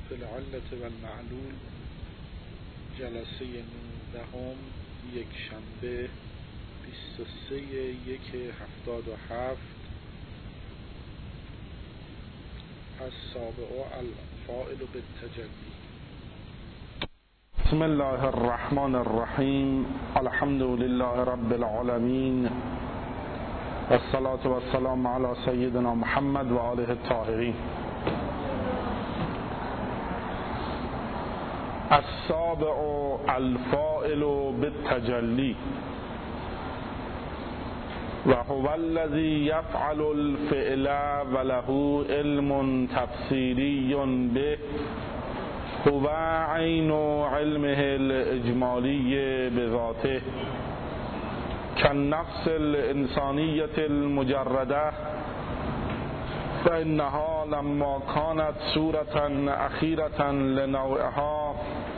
بالعلة و المعلول جلسه 19 یک شنبه 23/1/77 السابع الفاعل بالتجلی. بسم الله الرحمن الرحیم. الحمد لله رب العالمین والصلاة والسلام علی سیدنا محمد و آله الطاهرین. السابع الفاعل بالتجلی و هو الذی یفعل الفعل و له علم تفسیری به هو عین علمه الاجمالی بذاته كالنفس الانسانیة المجرده فإنها لما كانت صورة أخيرة لنوعها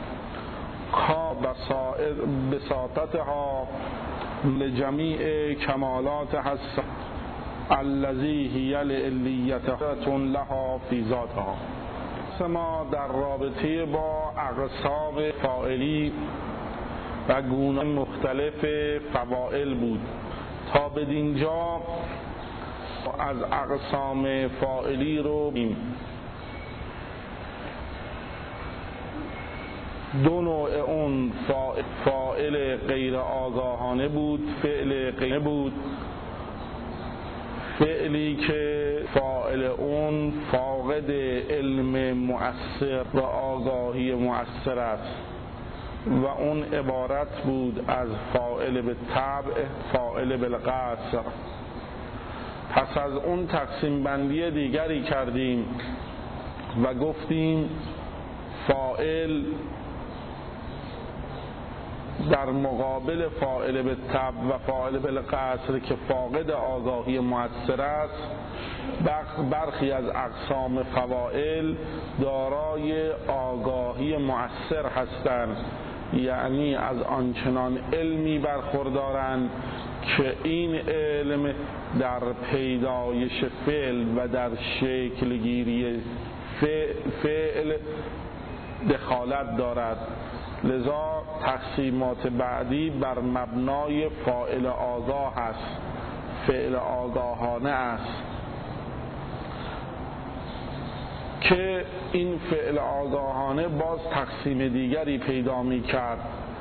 بساطتها لجميع كمالاتها الذي هي العلیة لها في ذاتها. ما در رابطه با اقسام فاعلی و گونه مختلف فواعل بود تا بدینجا از اقسام فاعلی رو دو نوع اون فاعل غیر آگاهانه بود، فعل غیر بود، فعلی که فاعل اون فاقد علم مؤثر و آگاهی مؤثر است و اون عبارت بود از فاعل بالطبع، فاعل بالقصر. پس از اون تقسیم بندی دیگری کردیم و گفتیم فاعل در مقابل فاعل بالطبع و فاعل بالقصر که فاقد آگاهی مؤثر است، برخی از اقسام فواعل دارای آگاهی مؤثر هستند، یعنی از آنچنان علمی برخوردارند که این علم در پیدایش فعل و در شکل گیری فعل دخالت دارد. لذا تقسیمات بعدی بر مبنای فاعل آگاه است، فعل آگاهانه است که این فعل آگاهانه باز تقسیم دیگری پیدا می کرد.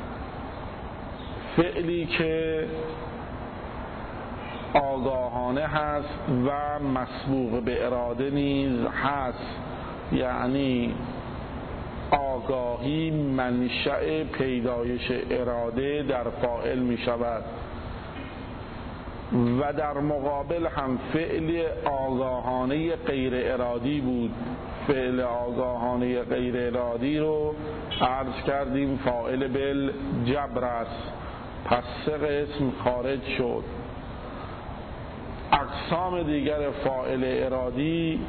فعلی که آگاهانه هست و مسبوق به اراده نیز هست، یعنی آگاهی منشأ پیدایش اراده در فاعل می شود و در مقابل هم فعل آگاهانه غیر ارادی بود. فعل آگاهانه غیر ارادی رو عرض کردیم فاعل بالجبر است. پس سه قسم خارج شد. اقسام دیگر فاعل ارادی،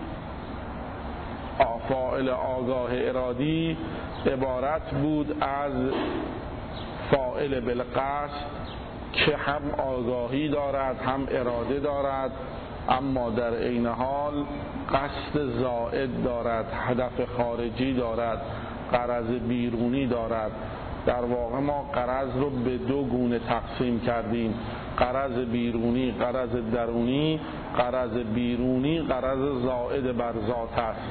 فاعل آگاه ارادی عبارت بود از فاعل بالقصد که هم آگاهی دارد هم اراده دارد، اما در عین حال قصد زائد دارد، هدف خارجی دارد، غرض بیرونی دارد. در واقع ما غرض رو به دو گونه تقسیم کردیم: غرض بیرونی، غرض درونی. غرض بیرونی غرض زائد بر ذات است.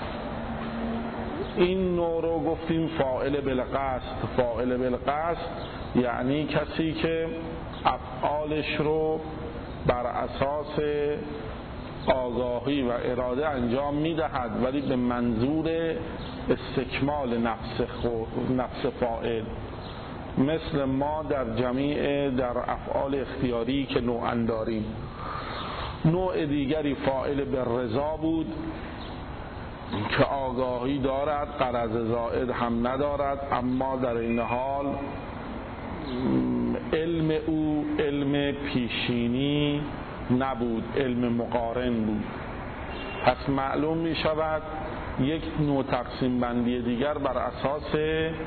این نوع رو گفتیم فاعل بالقصد. فاعل بالقصد یعنی کسی که افعالش رو بر اساس آگاهی و اراده انجام میدهد، ولی به منظور استکمال نفس فاعل، مثل ما در افعال اختیاری که نوعاً داریم. نوع دیگری فاعل بالرضا بود که آگاهی دارد، غرض زائد هم ندارد، اما در این حال علم او علم پیشینی نبود، علم مقارن بود. پس معلوم می شود یک نوع تقسیم بندی دیگر بر اساس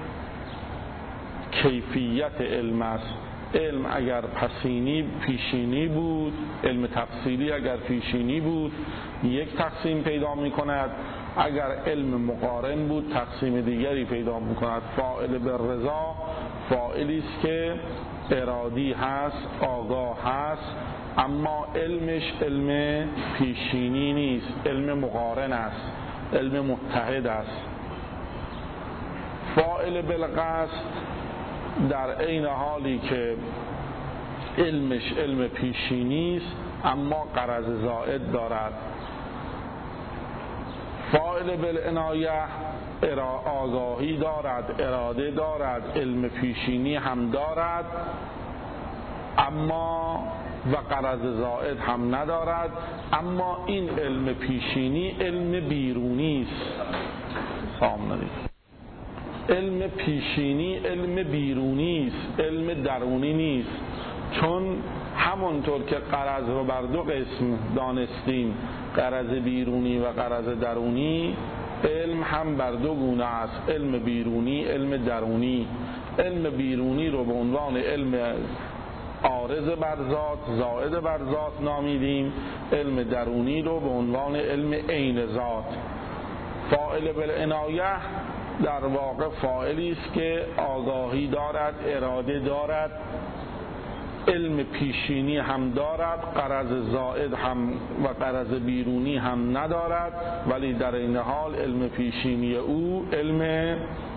کیفیت علم است. علم اگر پیشینی بود، علم تفصیلی اگر پیشینی بود، یک تقسیم پیدا می کند. اگر علم مقارن بود تقسیم دیگری پیدا میکند. فاعل بالرضا فاعلی است که ارادی هست، آگاه هست، اما علمش علم پیشینی نیست، علم مقارن است، علم متحد است. فاعل بالقصد در عین حالی که علمش علم پیشینی است اما غرض زائد دارد. فاعل بالعنایه آگاهی دارد، اراده دارد، علم پیشینی هم دارد اما و غرض زائد هم ندارد، اما این علم پیشینی علم بیرونی است. علم پیشینی علم بیرونی است، علم درونی نیست، چون همونطور که غرض رو بر دو قسم دانستیم، غرض بیرونی و غرض درونی، علم هم بر دو گونه است، علم بیرونی، علم درونی. علم بیرونی رو به عنوان علم عارض بر ذات، زائد بر ذات نامیدیم، علم درونی رو به عنوان علم عین ذات. فاعل بالعنایه در واقع فاعلی است که آگاهی دارد، اراده دارد، علم پیشینی هم دارد، غرض زائد هم و غرض بیرونی هم ندارد، ولی در این حال علم پیشینی او علم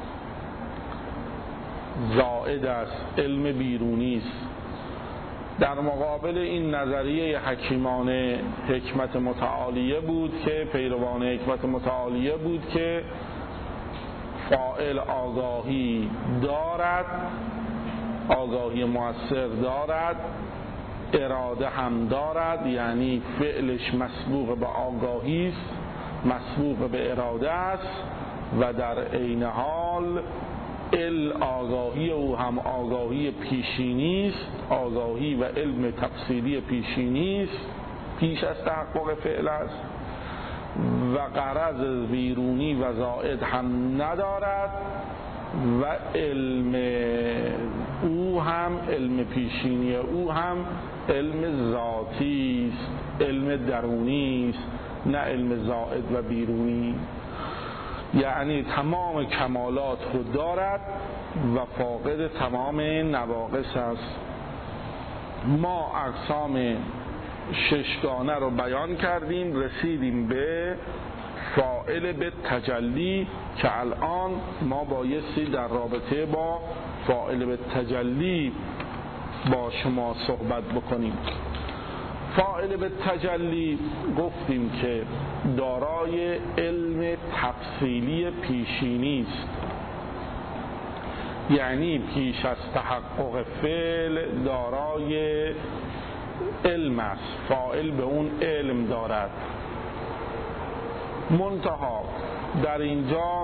زائد است، علم بیرونی است. در مقابل این نظریه حکیمان حکمت متعالیه بود که پیروان حکمت متعالیه بود که فاعل آگاهی دارد، آگاهی مؤثر دارد، اراده هم دارد، یعنی فعلش مسبوق به آگاهی است، مسبوق به اراده است و در عین حال آگاهی او هم آگاهی پیشینی است، آگاهی و علم تفصیلی پیشینی است، پیش از تحقق فعل است و غرض بیرونی و زائد هم ندارد و علم او هم علم پیشینی او هم علم ذاتی است، علم درونی است، نه علم زائد و بیرونی. یعنی تمام کمالات رو دارد و فاقد تمام نواقص است. ما اقسام ششگانه رو بیان کردیم، رسیدیم به فاعل به تجلی که الان ما بایستی در رابطه با فاعل به تجلی با شما صحبت بکنیم. فاعل به تجلی گفتیم که دارای علم تفصیلی پیشینی است، یعنی پیش از تحقق فعل دارای علم است، فاعل به اون علم دارد. منتها در اینجا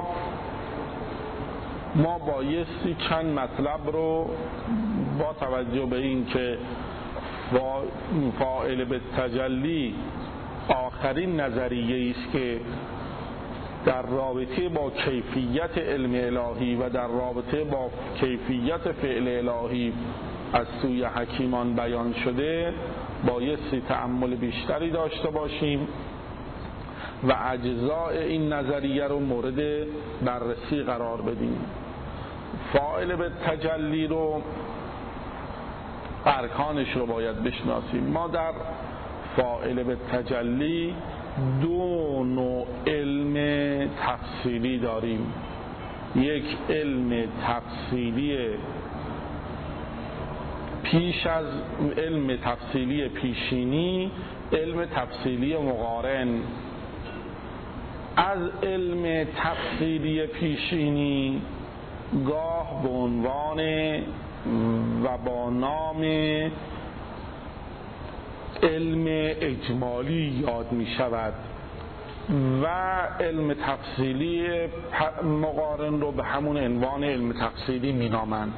ما بایستی چند مطلب رو با توجه به این که فاعل به تجلی آخرین نظریه است که در رابطه با کیفیت علم الهی و در رابطه با کیفیت فعل الهی از سوی حکیمان بیان شده، بایستی تأمل بیشتری داشته باشیم و اجزاء این نظریه رو مورد بررسی قرار بدیم. فاعل به تجلی رو ارکانش رو باید بشناسیم. ما در فاعل به تجلی دو نوع علم تفصیلی داریم، یک علم تفصیلی پیش از علم تفصیلی پیشینی، علم تفصیلی مقارن. از علم تفصیلی پیشینی گاه به عنوان و با نام علم اجمالی یاد می شود و علم تفصیلی مقارن رو به همون عنوان علم تفصیلی می نامند.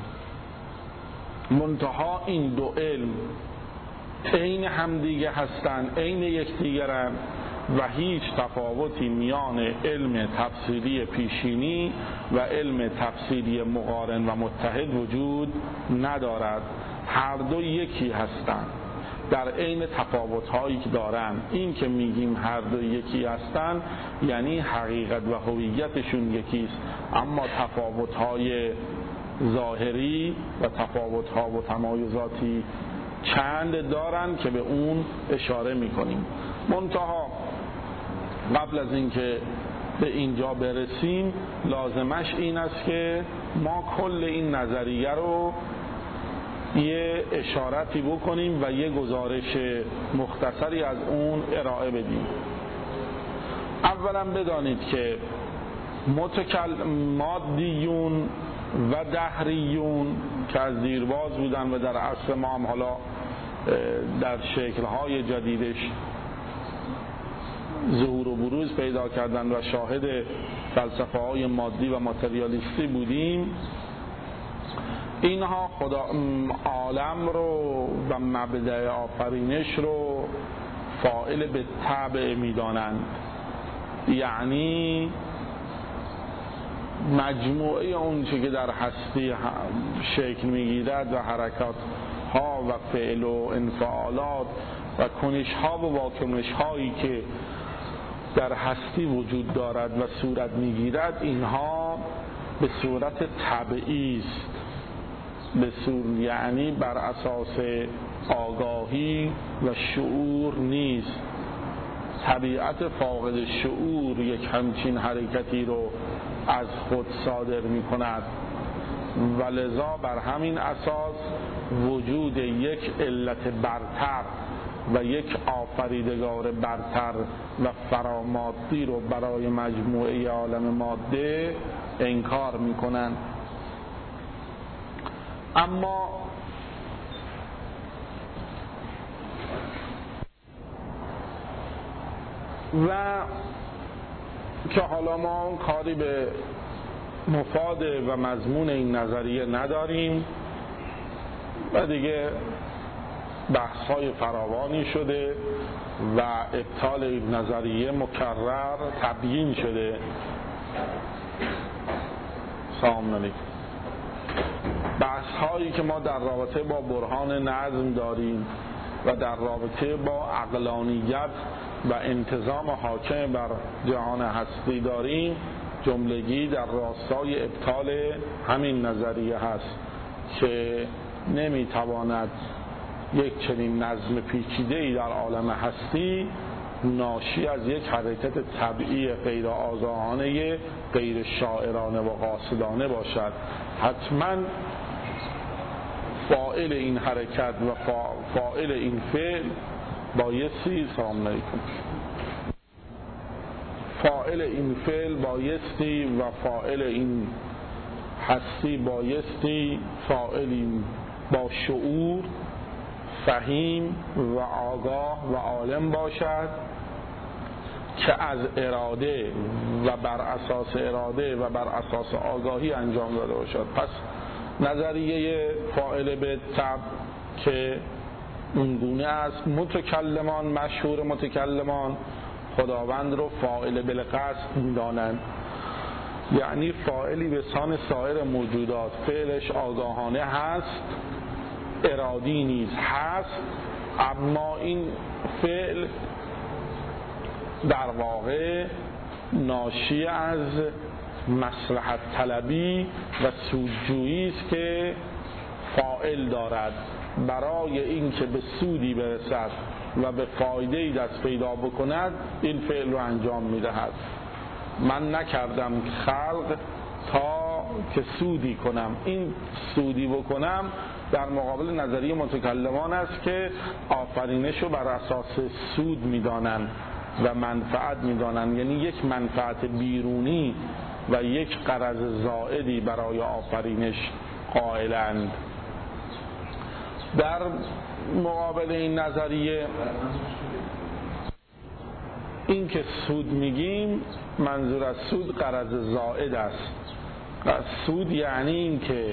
منتها این دو علم عین همدیگه هستند، عین یکدیگرند و هیچ تفاوتی میان علم تفصیلی پیشینی و علم تفصیلی مقارن و متحد وجود ندارد. هر دو یکی هستند در عین تفاوت‌هایی که دارن. این که میگیم هر دو یکی هستن یعنی حقیقت و هویتشون یکیست، اما تفاوت‌های ظاهری و تفاوت‌ها و تمایزاتی چند دارن که به اون اشاره میکنیم. منتها قبل از اینکه به اینجا برسیم لازمش این است که ما کل این نظریه رو یه اشارتی بکنیم و یه گزارش مختصری از اون ارائه بدیم. اولا بدانید که مادیون و دهریون که از دیرباز بودن و در عصر ما هم حالا در شکل‌های جدیدش ظهور و بروز پیدا کردن و شاهد فلسفه‌های مادی و ماتریالیستی بودیم، اینها خدا عالم رو و مبدأ آفرینش رو فاعل به طبع می‌دانند، یعنی مجموعه اون چه که در هستی شکل می‌گیرد و حرکات ها و فعل و انفعالات و کنش ها و واکنش هایی که در هستی وجود دارد و صورت می‌گیرد، اینها به صورت طبیعی است، یعنی بر اساس آگاهی و شعور نیست. طبیعت فاقد شعور یک همچین حرکتی رو از خود صادر می کند و لذا بر همین اساس وجود یک علت برتر و یک آفریدگار برتر و فرامادی رو برای مجموعه عالم ماده انکار می کنند. اما و که حالا ما کاری به مفاد و مضمون این نظریه نداریم و دیگه بحث‌های فراوانی شده و ابطال این نظریه مکرر تبیین شده. سلام علیکم. بحث‌هایی که ما در رابطه با برهان نظم داریم و در رابطه با عقلانیت و انتظام حاکم بر جهان هستی داریم، جملگی در راستای ابطال همین نظریه هست که نمیتواند یک چنین نظم پیچیده‌ای در عالم هستی ناشی از یک حرکت طبیعی غیر آگاهانه غیر شاعرانه و قاصدانه باشد. حتما فاعل این حرکت و فاعل این فعل بایستی سلام علیکم فاعل این فعل بایستی و فاعل این هستی بایستی فاعلی با شعور فهیم و آگاه و عالم باشد که از اراده و بر اساس اراده و بر اساس آگاهی انجام داده باشد. پس نظریه فاعل به طبع که اونگونه است، متکلمان مشهور متکلمان خداوند رو فاعل بالقصد می‌دانند، یعنی فاعلی به سان سایر موجودات، فعلش آگاهانه هست، ارادی نیز هست، اما این فعل در واقع ناشی از مصلحت طلبی و سودجویی است که فاعل دارد برای اینکه به سودی برسد و به فایده‌ای دست پیدا بکند این فعل رو انجام می‌دهد. من نکردم خلق تا که سودی کنم، این سودی بکنم در مقابل نظریه متکلمان است که آفرینش رو بر اساس سود می‌دانند و منفعت می‌دانند، یعنی یک منفعت بیرونی و یک غرض زائدی برای آفرینش قائلند. در مقابل این نظریه این که سود میگیم، منظور از سود غرض زائد است. سود یعنی این که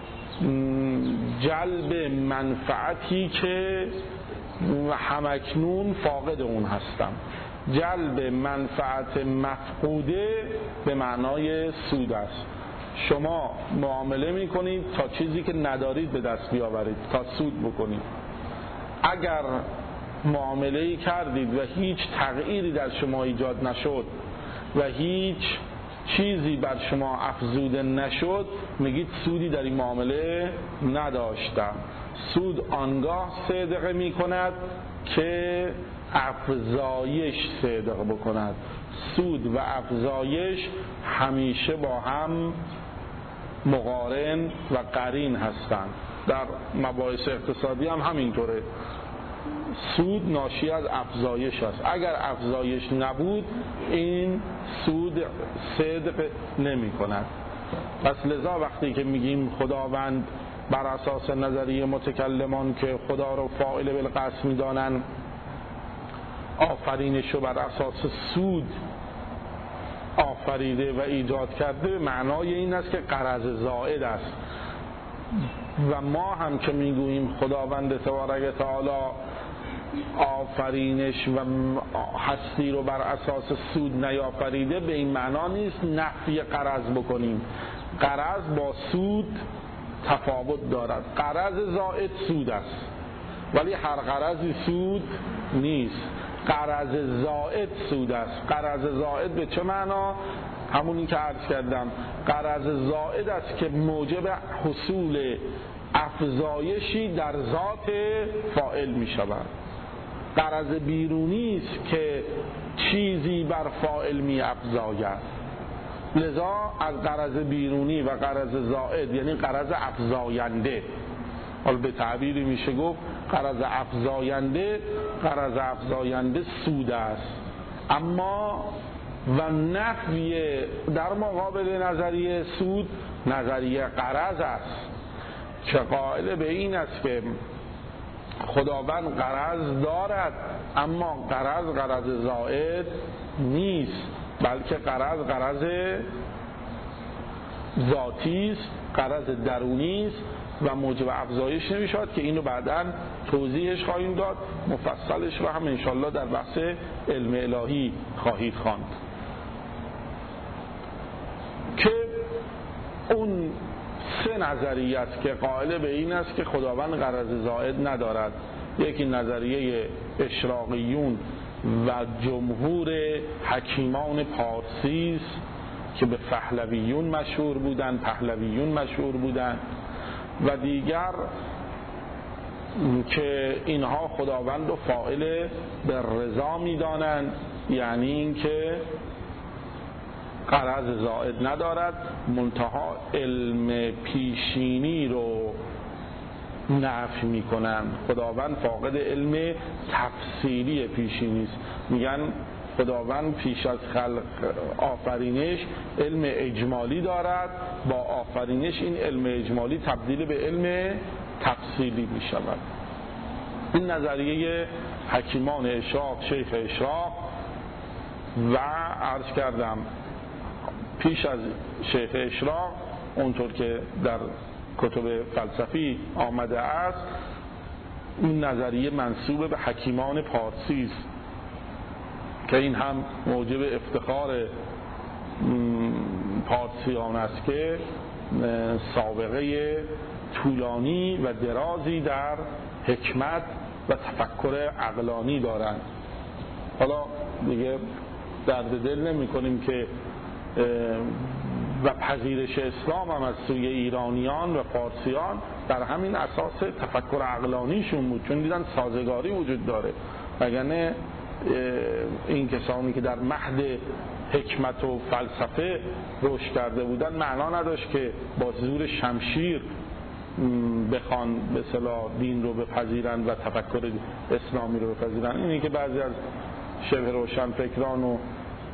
جلب منفعتی که همکنون فاقد اون هستم. جلب منفعت مفقوده به معنای سود است. شما معامله میکنید تا چیزی که ندارید به دست بیاورید، تا سود بکنید. اگر معامله‌ای کردید و هیچ تغییری در شما ایجاد نشد و هیچ چیزی بر شما افزوده نشد، میگید سودی در این معامله نداشتم. سود آنگاه صدقه میکند که افزایش صدقه بکند. سود و افزایش همیشه با هم مقارن و قرین هستند. در مباحث اقتصادی هم همینطوره. سود ناشی از افزایش است. اگر افزایش نبود این سود صدق نمی کند. پس لذا وقتی که میگیم خداوند بر اساس نظریه متکلمان که خدا رو فاعل بالقصد میدانن، آفرینش رو بر اساس سود آفریده و ایجاد کرده، معنای این است که غرض زائد است. و ما هم که میگوییم خداوند تبارک تعالی آفرینش و هستی رو بر اساس سود نیافریده، به این معنا نیست نفی غرض بکنیم. غرض با سود تفاوت دارد. غرض زائد سود است، ولی هر غرضی سود نیست. غرض زائد سود است. غرض زائد به چه معنا؟ همونی که عرض کردم، غرض زائد است که موجب حصول افزایشی در ذات فاعل می شود. غرض بیرونی است که چیزی بر فاعل می افزاید. لذا از غرض بیرونی و غرض زائد، یعنی غرض افزاینده، حالا به تعبیری میشه گفت غرض افزاینده، غرض افزاینده سود است. اما و نفی در مقابل نظریه سود نظریه غرض است که قائل به این است که خداوند غرض دارد، اما غرض زائد نیست، بلکه غرض ذاتی است، غرض درونی است و موجب افزایش نمیشود که اینو بعداً توضیحش خواهیم داد. مفصلش رو هم انشالله در بحث علم الهی خواهید خواند که اون سه نظریه است که قائل به این است که خداوند غرض زائد ندارد. یکی نظریه اشراقیون و جمهور حکیمان پارسی است که به پهلویون مشهور بودند و دیگر که اینها خداوند و فاعل به رضا می‌دانند، یعنی اینکه غرض زائد ندارد، منتها علم پیشینی رو نفی میکنن. خداوند فاقد علم تفصیلی پیشینی است. میگن خداوند پیش از خلق آفرینش علم اجمالی دارد، با آفرینش این علم اجمالی تبدیل به علم تفصیلی میشود. این نظریه حکیمان اشراق، شیخ اشراق و عرض کردم پیش از شیخ اشراق اونطور که در کتب فلسفی آمده است، این نظریه منسوب به حکیمان پارسی است که این هم موجب افتخار پارسیان است که سابقه طولانی و درازی در حکمت و تفکر عقلانی دارند. حالا دیگه درد دل نمی کنیم که و پذیرش اسلام هم از سوی ایرانیان و فارسیان در همین اساس تفکر عقلانیشون بود، چون دیدن سازگاری وجود داره. وگرنه این کسانی که در مهد حکمت و فلسفه رشد کرده بودن معنا نداشت که با زور شمشیر بخوان به اصطلاح دین رو بپذیرن و تفکر اسلامی رو بپذیرن. اینی که بعضی از شبه روشنفکران و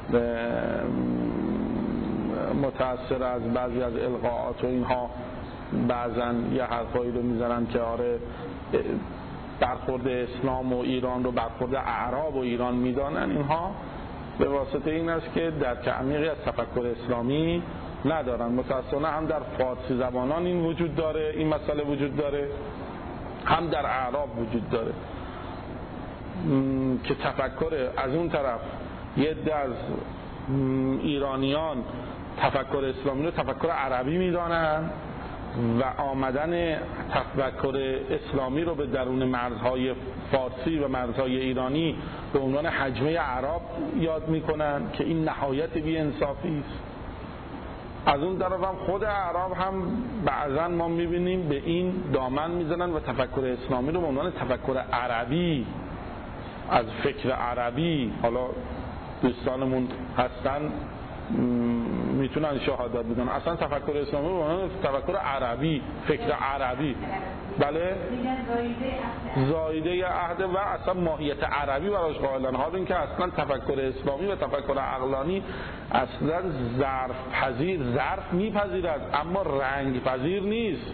متأثر از بعضی از القاءات و اینها بعضا یه حرفایی رو میزنن که آره برخورد اسلام و ایران رو برخورد اعراب و ایران میدانن، اینها به واسطه این است که درک عمیقی از تفکر اسلامی ندارن. متأسفانه هم در فارسی زبانان این وجود داره، این مسئله وجود داره، هم در اعراب وجود داره که تفکر از اون طرف یه عده از ایرانیان تفکر اسلامی رو تفکر عربی میدانن و آمدن تفکر اسلامی رو به درون مرزهای فارسی و مرزهای ایرانی به عنوان حجمه اعراب یاد میکنن که این نهایت بی‌انصافی است. از اون طرف هم خود اعراب هم بعضا ما میبینیم به این دامن میزنن و تفکر اسلامی رو به عنوان تفکر عربی، از فکر عربی، حالا دوستانمون هستن میتونن شهادت بدن، اصلا تفکر اسلامی رو به عنوان تفکر عربی، فکر عربی، بله، زایده عهد و اصلا ماهیت عربی براش قائلن. حالا اینکه اصلا تفکر اسلامی و تفکر عقلانی اصلا ظرف میپذیرد اما رنگ پذیر نیست.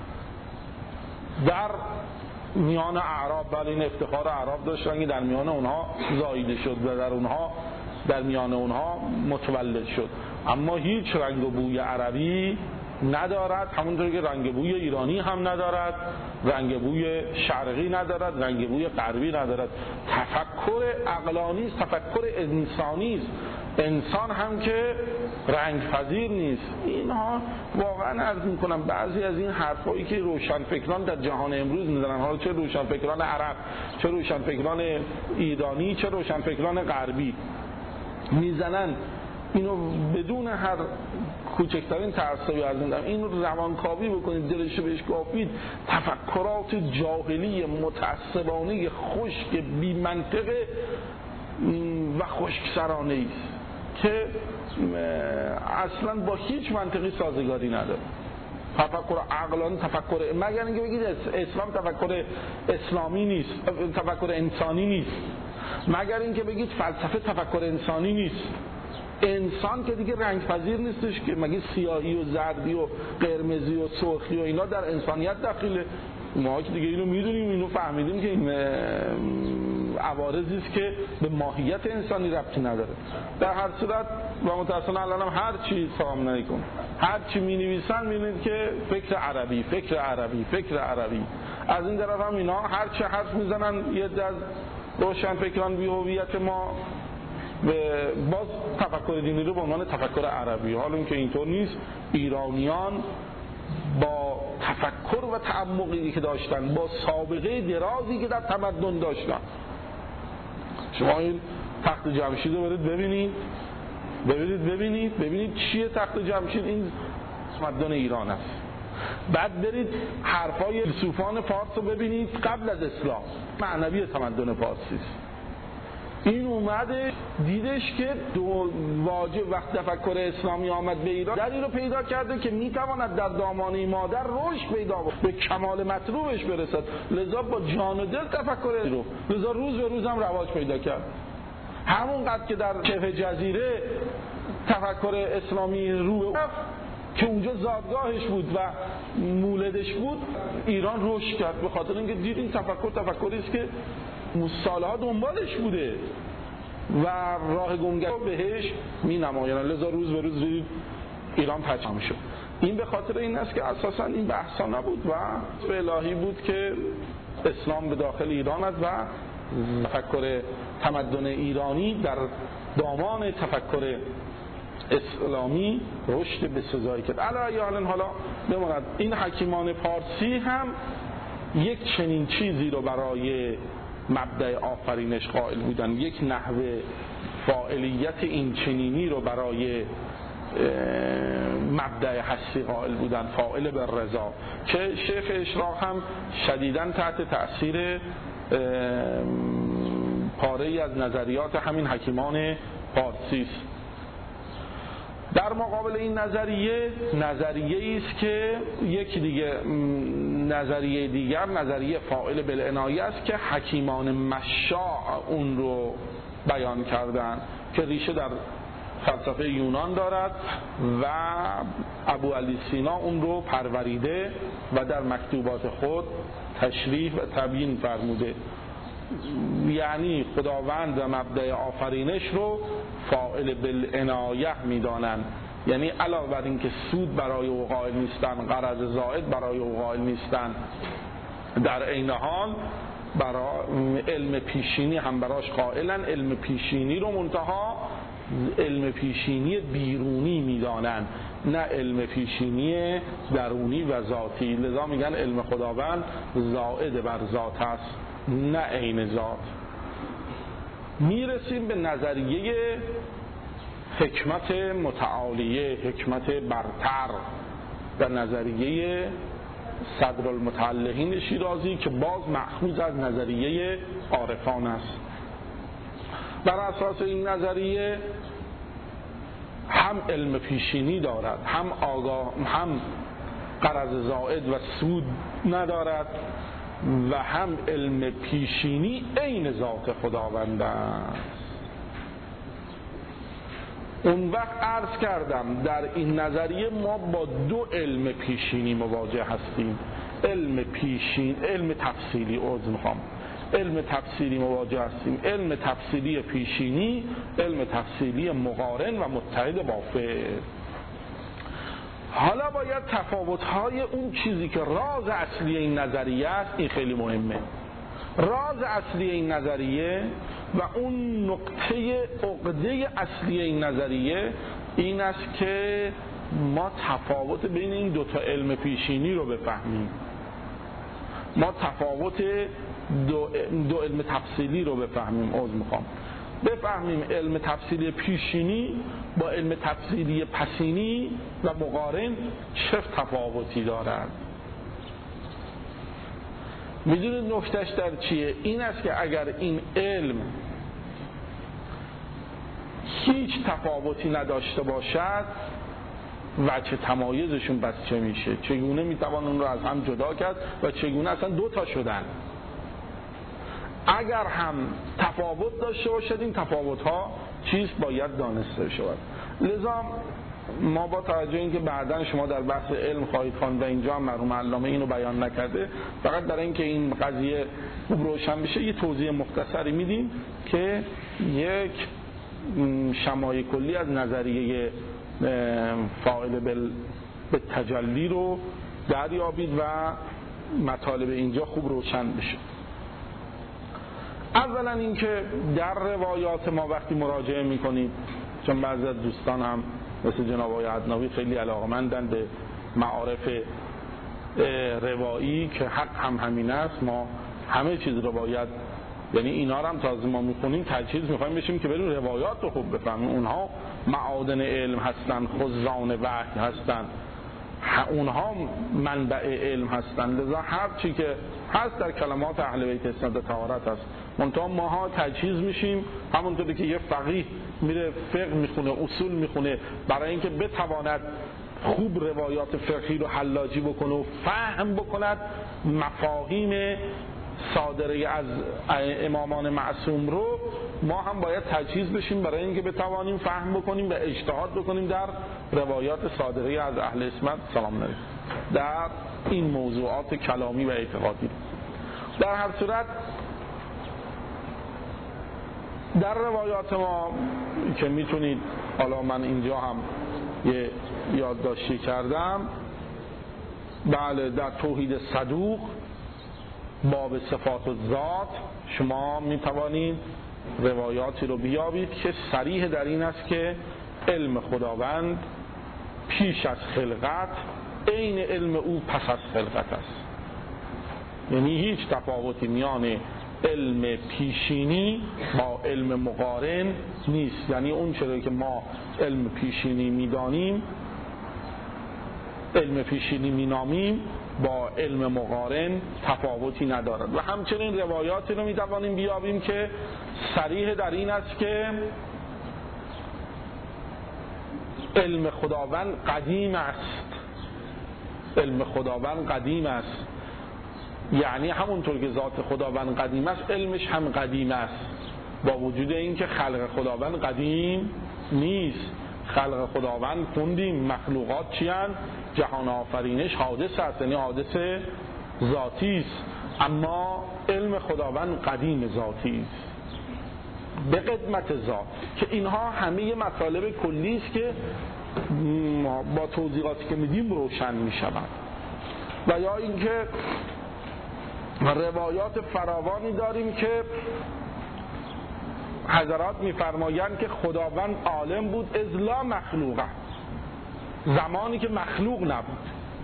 در میان اعراب بله این افتخار اعراب داشتن که در میان اونها زایده شد و در میان اونها متولد شد، اما هیچ رنگ و بوی عربی ندارد، همونطور که رنگ بوی ایرانی هم ندارد، رنگ بوی شرقی ندارد، رنگ بوی غربی ندارد. تفکر عقلانی است، تفکر انسانی است. انسان هم که رنگ پذیر نیست. اینها واقعا عرض میکنم بعضی از این حرفایی که روشنفکران در جهان امروز میزنن، حالا چه روشنفکران عرب، چه روشنفکران ایرانی، چه روشنفکران غربی میزنن، اینو بدون هر کوچکترین تعصبی از این رو روانکاوی بکنید، دلشو بهش کافید، تفکرات جاهلی متعصبانه خشک بی منطقه و خشکسرانه است که اصلا با هیچ منطقی سازگاری نداره. تفکر عقلانی، تفکر مگر اینکه بگید اسلام تفکر اسلامی نیست، تفکر انسانی نیست، مگر اینکه بگید فلسفه تفکر انسانی نیست. انسان که دیگه رنگ پذیر نیستش که، مگه سیاهی و زردی و قرمزی و سرخی و اینا در انسانیت داخله؟ ما که دیگه اینو میدونیم، اینو فهمیدیم که این عوارضی است که به ماهیت انسانی ربطی نداره. در هر صورت و متأسفانه الان هم هر چی سلام علیکم هر چی می‌نویسن می‌بینید که فکر عربی، فکر عربی، فکر عربی. از این طرف هم اینا هر چه حرف میزنن یه از روشنفکران بی هویت ما باز تفکر دینی رو به عنوان تفکر عربی، حالا اینکه اینطور نیست. ایرانیان با تفکر و تعمقی که داشتن، با سابقه درازی که در تمدن داشتن، شما این تخت جمشید رو برید ببینید چیه تخت جمشید؟ این تمدن ایران است. بعد برید حرفای فیلسوفان فارس رو ببینید قبل از اسلام، معنوی تمدن فارسی است. این اومده دیدش که دو واجب وقت تفکر اسلامی آمد به ایران، دلیل رو پیدا کرده که میتواند در دامانه مادر رشد پیدا کنه، به کمال مطلوبش برسد، لذا با جان و دل تفکر رو، لذا روز به روز هم رواج پیدا کرد. همونقدر که در کف جزیره تفکر اسلامی رو که اونجا زادگاهش بود و مولدش بود، ایران رشد کرد، به خاطر اینکه دید این تفکری است که سالها دنبالش بوده و راه گمگشته بهش می نمایند، لذا روز به روز ایران پرچم شد. این به خاطر این است که اساسا این بحثا نبود و به الهی بود که اسلام به داخل ایران است و تفکر تمدن ایرانی در دامان تفکر اسلامی رشد به سزایی کرد. علی حال حالا بماند این حکیمان پارسی هم یک چنین چیزی رو برای مبدأ آفرینش قائل بودن، یک نحوه فاعلیت این چنینی رو برای مبدأ هستی قائل بودن، فاعل به رضا، که شیخ اشراق هم شدیداً تحت تأثیر پاره‌ای از نظریات همین حکیمان پارسی است. در مقابل این نظریه است که یک دیگه نظریه دیگر، نظریه فاعل بالعنایه است که حکیمان مشاع اون رو بیان کردن که ریشه در فلسفه یونان دارد و ابو علی سینا اون رو پروریده و در مکتوبات خود تشریح و تبیین فرموده. یعنی خداوند و مبدأ آفرینش رو فاعل بالعنایه میدانند، یعنی علاوه بر این که سود برای او قائل نیستن، غرض زائد برای او قائل نیستن، در عین حال برای علم پیشینی هم براش قائلن. علم پیشینی رو منتها علم پیشینی بیرونی میدانند، نه علم پیشینی درونی و ذاتی. لذا میگن علم خداوند زائد بر ذات است نه عین ذات. میرسیم به نظریه حکمت متعالیه، حکمت برتر و نظریه صدرالمتعلقین شیرازی که باز مأخوذ از نظریه عارفان است. بر اساس این نظریه هم علم پیشینی دارد، هم غرض زائد و سود ندارد و هم علم پیشینی عین ذات خداوند است. اون وقت عرض کردم در این نظریه ما با دو علم پیشینی مواجه هستیم. علم تفصیلی مواجه هستیم. علم تفصیلی پیشینی، علم تفصیلی مقارن و متحد با فعل. حالا باید تفاوت‌های اون چیزی که راز اصلی این نظریه است، این خیلی مهمه. راز اصلی این نظریه و اون نقطه عقده اصلی این نظریه این است که ما تفاوت بین این دوتا علم پیشینی رو بفهمیم. ما تفاوت دو علم تفصیلی رو بفهمیم. بفهمیم علم تفصیلی پیشینی با علم تفصیلی پسینی و مقارن چه تفاوتی دارد. میدونید نکتهش در چیه؟ این است که اگر این علم هیچ تفاوتی نداشته باشد وجه تمایزشون بس چه میشه؟ چگونه میتوان اون رو از هم جدا کرد و چگونه اصلا دوتا شدن؟ اگر هم تفاوت داشته باشد این تفاوت ها چیست باید دانسته شود. لذا ما با توجه اینکه بعداً شما در بحث علم خواهید خواند و اینجا هم مرحوم علامه اینو بیان نکرده، فقط برای اینکه این قضیه خوب روشن بشه یه توضیح مختصری میدیم که یک شمای کلی از نظریه فاعل بالتجلی رو دریابید و مطالب اینجا خوب روشن بشه. اولا اینکه در روایات ما وقتی مراجعه میکنید، چون بعضی از دوستان هم مثل جناب آقای عدناوی خیلی علاقه‌مندن به معارف روایی که حق هم همین است، ما همه چیز رو باید، یعنی اینا رو هم تازه ما میخونیم تجهیز میخوایم بشیم که بریم روایات رو خوب بفهمیم. اونها معادن علم هستن، خزان وحی هستن، اونها منبع علم هستن. لذا هر چی که هست در کلمات اهل بیت اسناد طهارت هست. منتها ماها تجهیز میشیم همونطوری که یه فقیه میره فقه میخونه، اصول میخونه، برای اینکه بتواند خوب روایات فقهی رو حلاجی بکنه و فهم بکند مفاهیم صادره از امامان معصوم رو، ما هم باید تجهیز بشیم برای اینکه بتوانیم فهم بکنیم و اجتهاد بکنیم در روایات صادره از اهل اسمت سلام علیکم در این موضوعات کلامی و اعتقادی. در هر صورت در روایات ما که میتونید، حالا من اینجا هم یه یادداشتی کردم، بله، در توحید صدوق باب صفات الذات شما میتوانید روایاتی رو بیابید که صریح در این است که علم خداوند پیش از خلقت عین علم او پس از خلقت است. یعنی هیچ تفاوتی میان علم پیشینی با علم مقارن نیست. یعنی اون چیزی که ما علم پیشینی میدانیم، علم پیشینی مینامیم، با علم مقارن تفاوتی ندارد. و همچنین روایاتی رو میتوانیم بیابیم که صریح در این است که علم خداوند قدیم است. علم خداوند قدیم است، یعنی همونطور که ذات خداوند قدیم است علمش هم قدیم است، با وجود اینکه خلق خداوند قدیم نیست. خلق خداوند خوندیم مخلوقات چی هستند؟ جهان آفرینش حادث است، یعنی حادث ذاتی است، اما علم خداوند قدیم ذاتی است به قدمت ذات، که اینها همه مطالب کلی است که با توضیحاتی که میدیم روشن میشود. و یا اینکه روایات فراوانی داریم که حضرات میفرمایند که خداوند عالم بود از لا مخلوقه، زمانی که مخلوق نبود،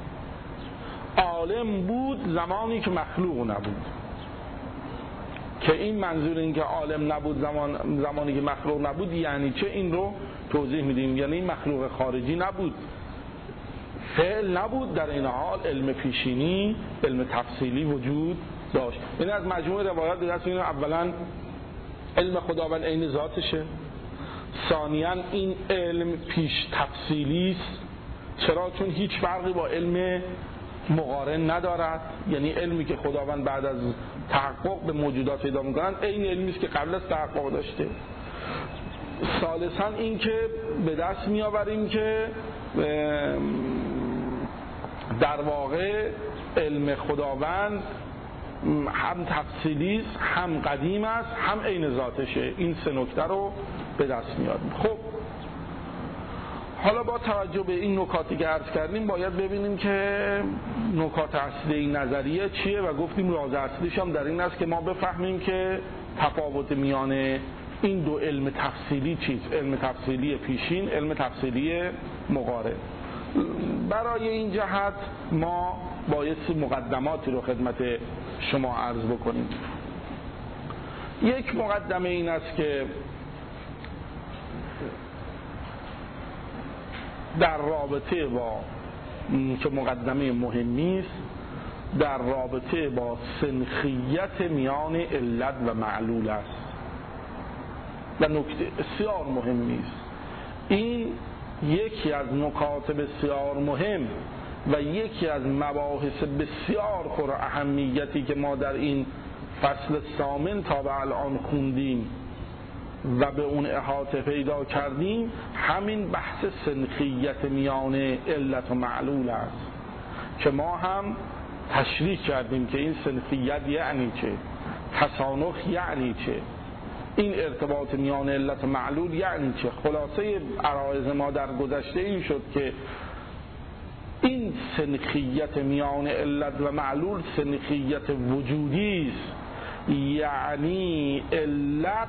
عالم بود زمانی که مخلوق نبود. که این منظور این که عالم نبود زمانی که مخلوق نبود یعنی چه، این رو توضیح میدیم. یعنی این مخلوق خارجی نبود، فعل نبود، در این حال علم پیشینی، علم تفصیلی وجود داشت. این از مجموع روایات به دست میاریم اولا علم خداوند عین ذاتشه، ثانیاً این علم پیش تفصیلی است. چرا؟ چون هیچ فرقی با علم مقارن ندارد، یعنی علمی که خداوند بعد از تحقق به موجودات پیدا می‌کنند این علمی است که قبل از تحقق داشته. ثالثاً این که به دست می‌آوریم که در واقع علم خداوند هم تفصیلی است، هم قدیم است، هم عین ذاتشه. این سه نکته رو به دست میاریم. خب حالا با توجه به این نکاتی که عرض کردیم باید ببینیم که نکات اصلی این نظریه چیه و گفتیم راز اصلیش هم در این است که ما بفهمیم که تفاوت میان این دو علم تفصیلی چیست، علم تفصیلی پیشین، علم تفصیلی مقارن. برای این جهت ما باید مقدماتی رو خدمت شما عرض بکنیم. یک مقدمه این است که در رابطه با که مقدمه مهمی است، در رابطه با سنخیت میان علت و معلول است و نکته بسیار مهمی است. این یکی از نکات بسیار مهم و یکی از مباحث بسیار پر اهمیتی که ما در این فصل ثامن تا به الان خوندیم و به اون احاطه پیدا کردیم، همین بحث سنخیت میان علت و معلول است که ما هم تشریح کردیم که این سنخیت یعنی چه، تسانخ یعنی چه، این ارتباط میان علت و معلول یعنی چه. خلاصه عرایض ما در گذشته این شد که این سنخیت میان علت و معلول سنخیت وجودی است، یعنی علت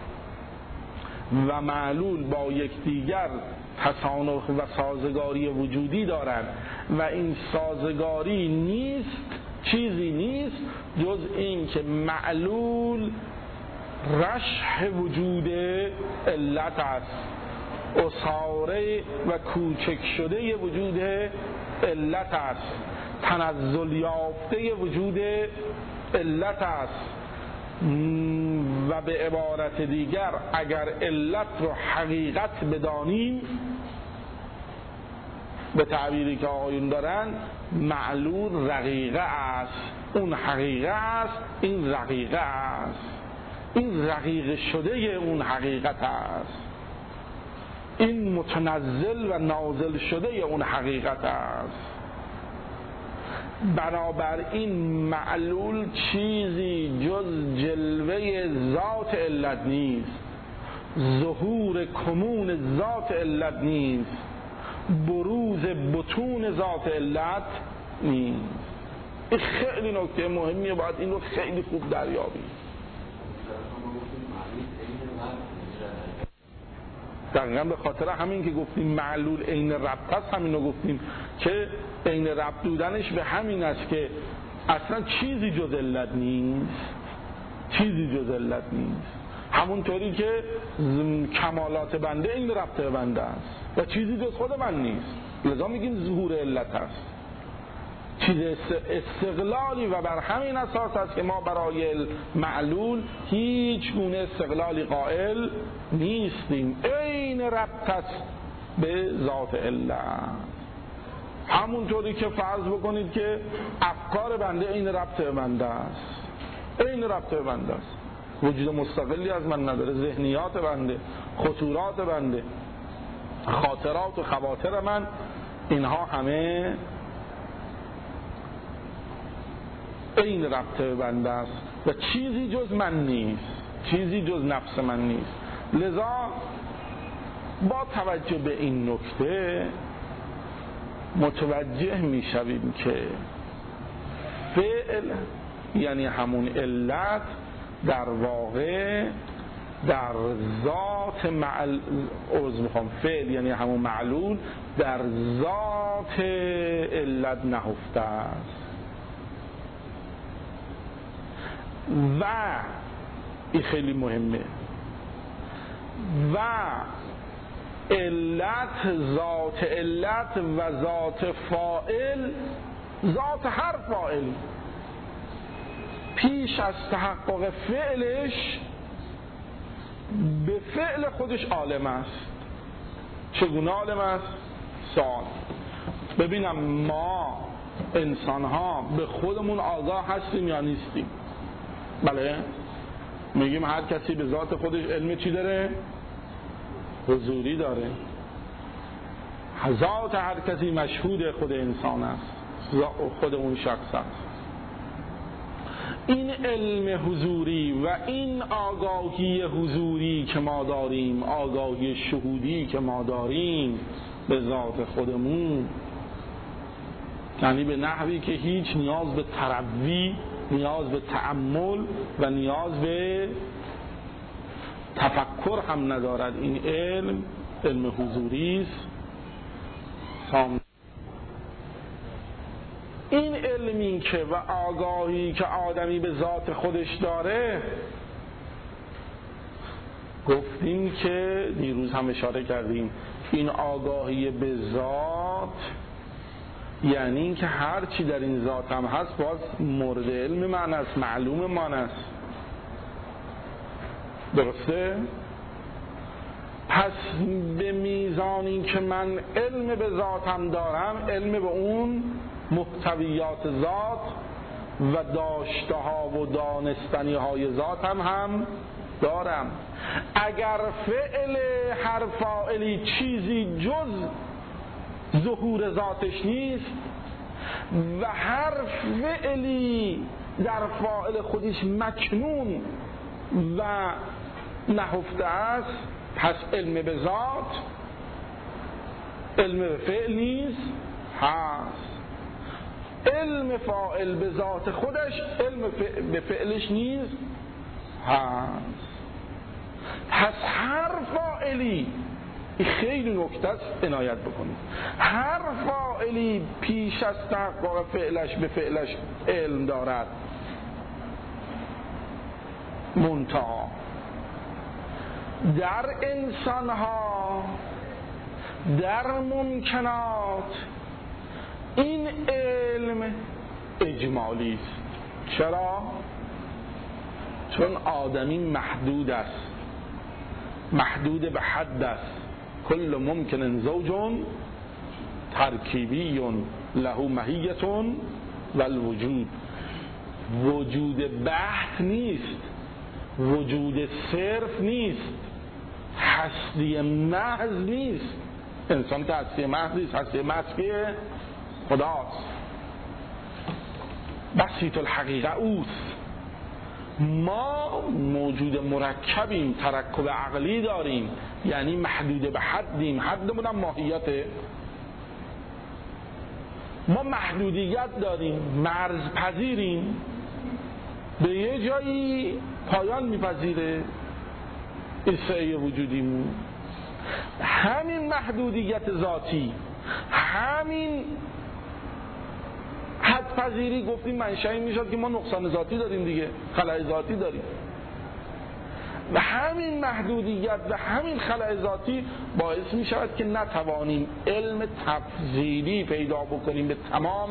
و معلول با یکدیگر تسانخ و سازگاری وجودی دارند و این سازگاری نیست، چیزی نیست جز این که معلول رشح وجود علت است، اصاره و کوچک شده وجود علت است، تنزل یافته وجود علت است. و به عبارت دیگر اگر علت رو حقیقت بدانیم، به تعبیری که آقایون دارن، معلول رقیقه است، اون حقیقه است، این رقیقه است، این رقیقه شده اون حقیقت است، این متنزل و نازل شده اون حقیقت است. بنابراین معلول چیزی جز جلوه ذات علت نیست، ظهور کمون ذات علت نیست، بروز بطون ذات علت نیست. این خیلی نکته مهمیه، باید این رو خیلی خوب دریابیم. دقیقا به خاطر همین که گفتیم معلول عین ربط است، همین رو گفتیم که عین ربط بودنش به همین است که اصلا چیزی جز علت نیست، چیزی جز علت نیست. همونطوری که کمالات بنده عین ربط بنده است و چیزی جز خود من نیست، لذا میگیم ظهور علت است، چیز استقلالی، و بر همین اساس است که ما برای معلول هیچ گونه استقلالی قائل نیستیم، عین ربط است به ذات علت. همونطوری که فرض بکنید که افکار بنده عین ربط بنده است، عین ربط بنده است، وجود مستقلی از من نداره، ذهنیات بنده، خطورات بنده، خاطرات و خواطر من، اینها همه این ربط بنده است و چیزی جز من نیست، چیزی جز نفس من نیست. لذا با توجه به این نکته متوجه می شویم که فعل یعنی همون علت در واقع در ذات فعل یعنی همون معلول در ذات علت نهفته است. و این خیلی مهمه، و علت، ذات علت و ذات فاعل، ذات هر فاعل پیش از تحقق فعلش به فعل خودش عالم است. چگونه عالم است؟ سوال. ببینم ما انسان ها به خودمون آگاه هستیم یا نیستیم؟ بله، میگیم هر کسی به ذات خودش علم چی داره؟ حضوری داره. ذات هر کسی مشهود خود انسان است، خود اون شخص است. این علم حضوری و این آگاهی حضوری که ما داریم، آگاهی شهودی که ما داریم به ذات خودمون، یعنی به نحوی که هیچ نیاز به تروی، نیاز به تأمل و نیاز به تفکر هم ندارد. این علم حضوری است. این علمی که و آگاهی که آدمی به ذات خودش داره، گفتیم که دیروز هم اشاره کردیم، این آگاهی به ذات یعنی این که هر چی در این ذات هم هست باز مورد علم من است، معلوم من است. درسته؟ پس به میزانی که من علم به ذاتم دارم، علم به اون محتویات ذات و داشته ها و دانستنی های ذاتم هم دارم. اگر فعل هر فاعلی چیزی جز ظهور ذاتش نیست و هر فعلی در فاعل خودش مکنون و نهفته است، پس علم به ذات علم به فعل نیست، هست. علم فاعل به ذات خودش علم به فعلش نیست، هست. پس هر فاعلی، خیلی نکته است عنایت بکنید، هر فاعلی پیش از تحقق فعلش به فعلش علم دارد. منتها در انسانها، در ممکنات، این علم اجمالی است. چرا؟ چون آدمی محدود است، محدود به حد است. کل ممکن زوج ترکیبی له ماهیت و الوجود. وجود بحت نیست، وجود صرف نیست، هستی محض نیست. انسان که هستی محض نیست، هستی محض که خداست. بسیط الحقیقه اوست. ما موجود مرکبیم، ترکب عقلی داریم، یعنی محدود به حدیم. حدمون هم ماهیته. ما محدودیت داریم، مرز پذیریم، به یه جایی پایان میپذیره این سعی وجودیمون. همین محدودیت ذاتی، همین حد پذیری، گفتیم منشأ میشد که ما نقصان ذاتی داریم دیگه، خلأ ذاتی داریم، و همین محدودیت و همین خلأ ذاتی باعث میشود که نتوانیم علم تفضیلی پیدا بکنیم به تمام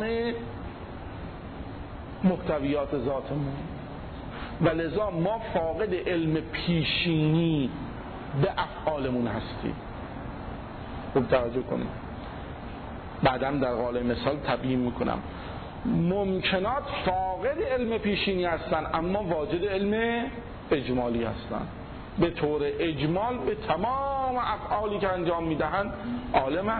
محتویات ذاتمون، و لذا ما فاقد علم پیشینی به افعالمون هستیم. خوب توجه کنیم، بعدم در قالب مثال تبیین میکنم. ممکنات فاقد علم پیشینی هستن اما واجد علم اجمالی هستن. به طور اجمال به تمام افعالی که انجام میدهند عالمن.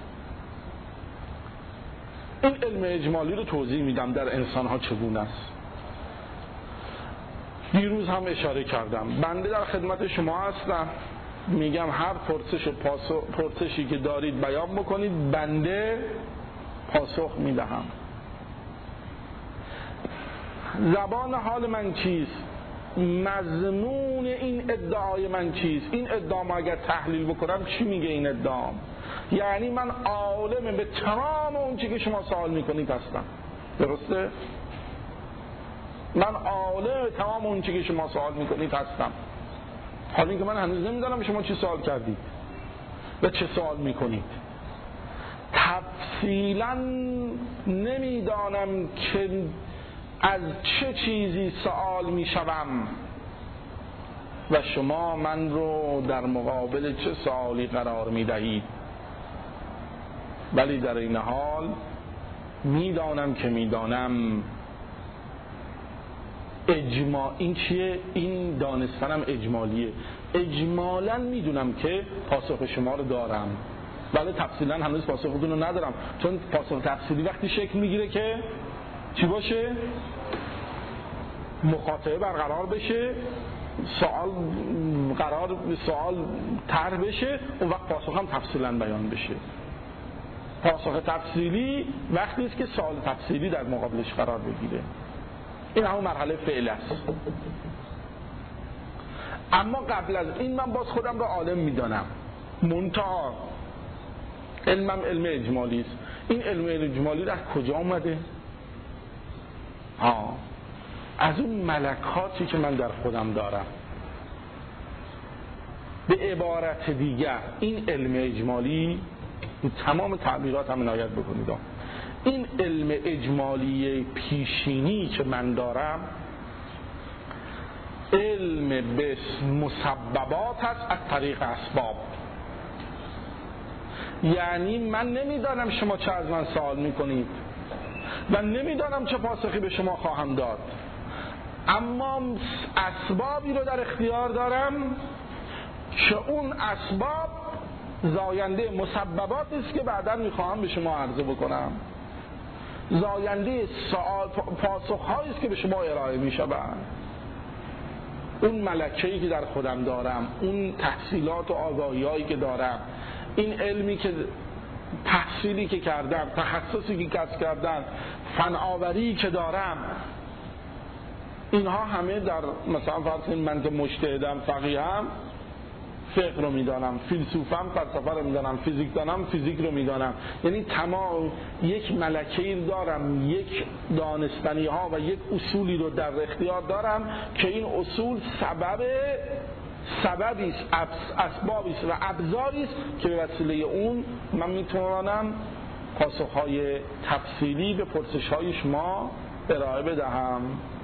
این علم اجمالی رو توضیح میدم در انسان‌ها چگونه است. دیروز هم اشاره کردم، بنده در خدمت شما هستم، میگم هر پرسشی که دارید بیان بکنید، بنده پاسخ میدهم. زبان حال من چیست؟ مضمون این ادعای من چیست؟ این ادعا ما اگر تحلیل بکنم چی میگه این ادعا؟ یعنی من عالم به تمام اون چی که شما سوال میکنید هستم. درسته؟ من عالم به تمام اون چی که شما سوال میکنید هستم. حالا اینکه من هنوز نمیدونم شما چی سوال کردید و چه سوال میکنید. تفصیلا نمیدانم که از چه چیزی سوال میشوم و شما من رو در مقابل چه سوالی قرار میدهید، ولی در این حال میدانم که میدانم. این چیه؟ این دانستنم اجمالیه. اجمالا میدونم که پاسخ شما رو دارم، ولی تفصیلا هنوز پاسختون رو ندارم، چون پاسخ تفصیلی وقتی شکل میگیره که چی باشه؟ مخاطبه برقرار بشه، سوال طرح بشه، اون وقت پاسخ هم تفصیلا بیان بشه. پاسخ تفصیلی وقتی است که سوال تفصیلی در مقابلش قرار بگیره. این همون مرحله فعل است. اما قبل از این من باز خودم رو عالم میدانم، منتها علمم علم اجمالی است. این علم اجمالی از کجا اومده؟ از اون ملکاتی که من در خودم دارم. به عبارت دیگر این علم اجمالی، تمام تعبیرات هم عنایت بکنید، این علم اجمالی پیشینی که من دارم علم به مسببات هست از طریق اسباب. یعنی من نمیدانم شما چه از من سوال میکنید و نمیدانم چه پاسخی به شما خواهم داد، اما اسبابی رو در اختیار دارم که اون اسباب زاینده مسبباتی است که بعدا میخواهم به شما عرضه بکنم، زاینده پاسخ‌هایی است که به شما ارائه میشود. اون ملکه‌ای که در خودم دارم، اون تحصیلات و آگاهی‌هایی که دارم، این علمی که تحصیلی که کردم، تخصصی که کسب کردم، فناوری که دارم، اینها همه در مثلا فرض کنید من که مجتهدم، فقیهم، فقه رو میدانم، فیلسوفم، فلسفه رو میدانم، فیزیک دانم، فیزیک رو میدانم. یعنی تمام یک ملکه‌ای دارم، یک دانستنی ها و یک اصولی رو در اختیار دارم که این اصول سببی است، اسبابی است و ابزاری است که به وسیله اون من میتوانم پاسخهای تفصیلی به پرسش‌های شما ارائه بدهم.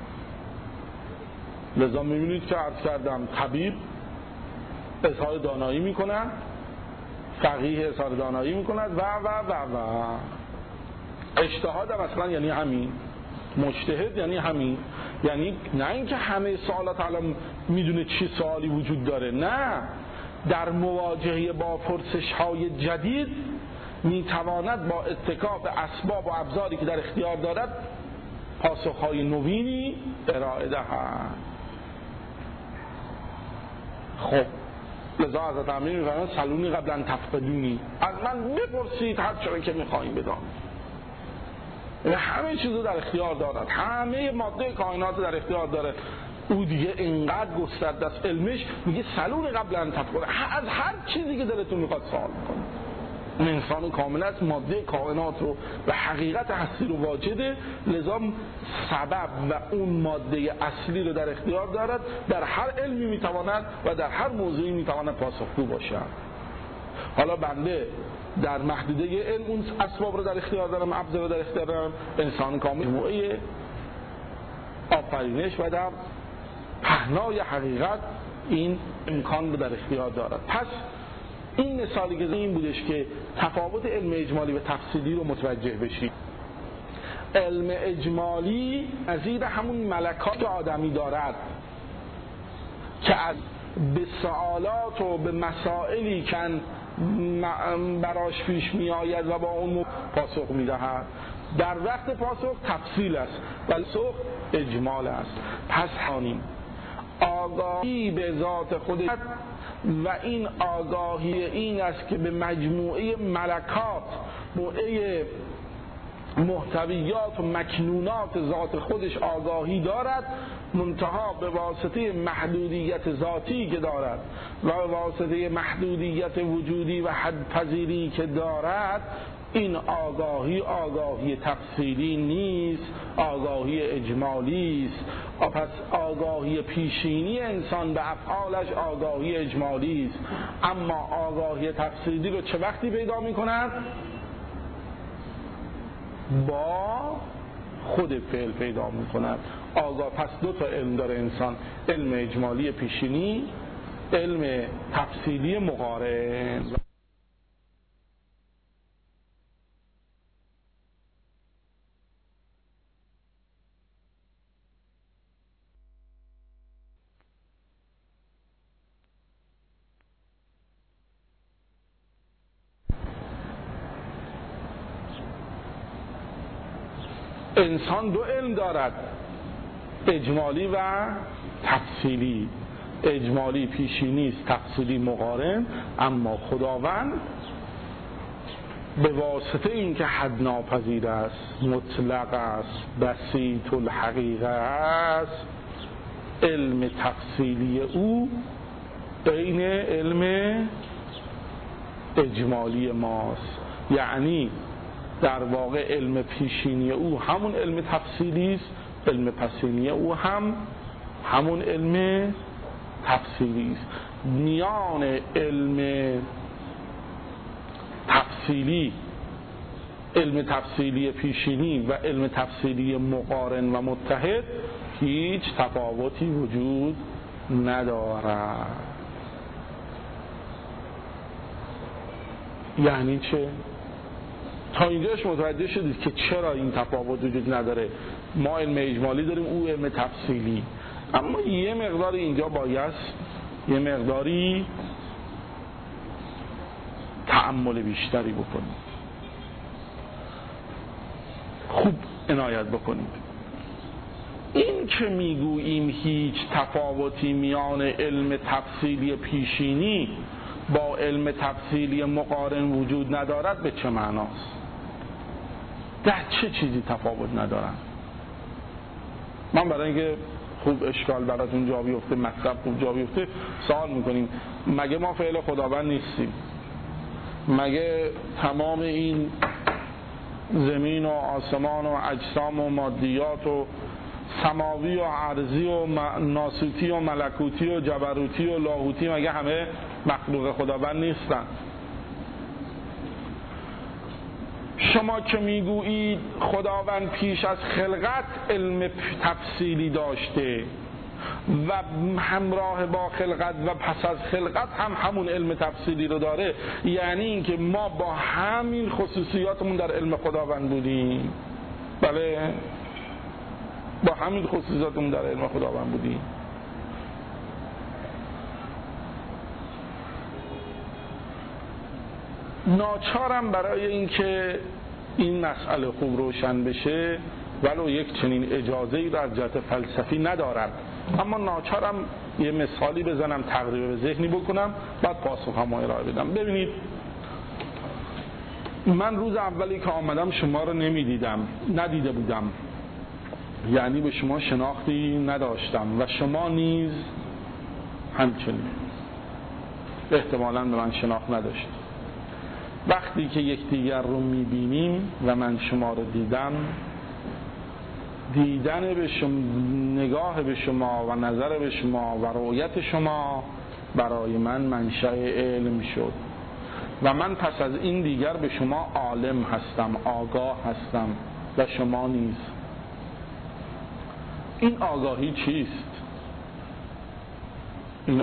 لذا میبینید که عرض کردم طبیب اظهار دانایی میکند، فقیه اظهار دانایی میکند و اجتهاد هم اصلا یعنی همین، مجتهد یعنی همین، یعنی نه اینکه همه سوالات الان میدونه چه سوالی وجود داره، نه، در مواجهه با پرسش های جدید میتواند با اتکا به اسباب و ابزاری که در اختیار دارد پاسخهای نوینی ارائه دهد. خب لذا حضرت امیر میفرمایند سلونی قبل ان تفقدونی، از من بپرسید هر چیزی که میخواهید بدانید. همه چیزو در اختیار دارد، همه ماده کائنات در اختیار داره. او دیگه اینقدر گسترده است علمش، میگه سلونی قبل ان تفقدونی، از هر چیزی که دلتون میخواد سوال کنید. اون انسان کامل است، ماده کائنات رو و حقیقت هستی رو واجده، لذا سبب و اون ماده اصلی رو در اختیار دارد، در هر علمی میتواند و در هر موضوعی میتواند پاسخگو باشد. حالا بنده در محدوده علم اون اسباب رو در اختیار دارم، ابزار رو در اختیار دارم، انسان کامل مجموعه آفرینش و در پهنای حقیقت این امکان رو در اختیار دارد. پس این مثالی که این بودش که تفاوت علم اجمالی و تفصیلی رو متوجه بشید. علم اجمالی نظیر همون ملکات که آدمی دارد که از به سوالات و به مسائلی که براش پیش می آید و با اون پاسخ می دهد. در وقت پاسخ تفصیل است و پاسخ اجمال است. پس همین آگاهی به ذات خودش و این آگاهی این است که به مجموعه ملکات، مجموعه محتویات و مکنونات ذات خودش آگاهی دارد، منتها به واسطه محدودیت ذاتی که دارد و به واسطه محدودیت وجودی و حدپذیری که دارد، این آگاهی تفصیلی نیست، آگاهی اجمالی است. پس آگاهی پیشینی انسان به افعالش آگاهی اجمالی است، اما آگاهی تفصیلی رو چه وقتی پیدا می کند؟ با خود فعل پیدا می کند. پس دو تا علم داره انسان، علم اجمالی پیشینی، علم تفصیلی مقارن. انسان دو علم دارد، اجمالی و تفصیلی. اجمالی پیشینی است، تفصیلی مقارن. اما خداوند به واسطه اینکه حد ناپذیر است، مطلق است، بسیط الحقیقه است، علم تفصیلی او عین علم اجمالی ماست. یعنی در واقع علم پیشینی او همون علم تفصیلی است، علم پسینی او هم همون علم تفصیلی است. میان علم تفصیلی پیشینی و علم تفصیلی مقارن و متحد هیچ تفاوتی وجود ندارد. یعنی چه؟ تا اینجاش متوجه شدید که چرا این تفاوت وجود نداره. ما علم اجمالی داریم، او علم تفصیلی، اما یه مقدار اینجا باید یه مقداری تأمل بیشتری بکنید، خوب عنایت بکنید. این که میگوییم هیچ تفاوتی میان علم تفصیلی پیشینی با علم تفصیلی مقارن وجود ندارد به چه معناست؟ در چه چیزی تفاوت ندارن؟ من برای اینکه خوب اشکال براتون جا بیفته، مطلب خوب جا بیفته، سوال میکنیم مگه ما فعل خداوند نیستیم؟ مگه تمام این زمین و آسمان و اجسام و مادیات و سماوی و عرضی و ناسوتی و ملکوتی و جبروتی و لاهوتی مگه همه مخلوق خداوند نیستن؟ شما که میگویید خداوند پیش از خلقت علم تفصیلی داشته و همراه با خلقت و پس از خلقت هم همون علم تفصیلی رو داره، یعنی اینکه ما با همین خصوصیاتمون در علم خداوند بودیم. بله، با همین خصوصیاتمون در علم خداوند بودیم. ناچارم برای اینکه این مسئله خوب روشن بشه ولو یک چنین اجازه‌ای را از جهت فلسفی ندارد، اما ناچارم یه مثالی بزنم، تقریب به ذهنی بکنم، بعد پاسخ هم ارائه بدم. ببینید، من روز اولی که آمدم شما رو ندیده بودم، یعنی به شما شناختی نداشتم و شما نیز همچنین احتمالاً به من شناخت نداشتید. وقتی که یکدیگر رو میبینیم و من شما رو دیدن به شما، نگاه به شما و نظر به شما و رؤیت شما برای من منشأ علم شد و من پس از این دیگر به شما عالم هستم، آگاه هستم و شما نیز. این آگاهی چیست؟ این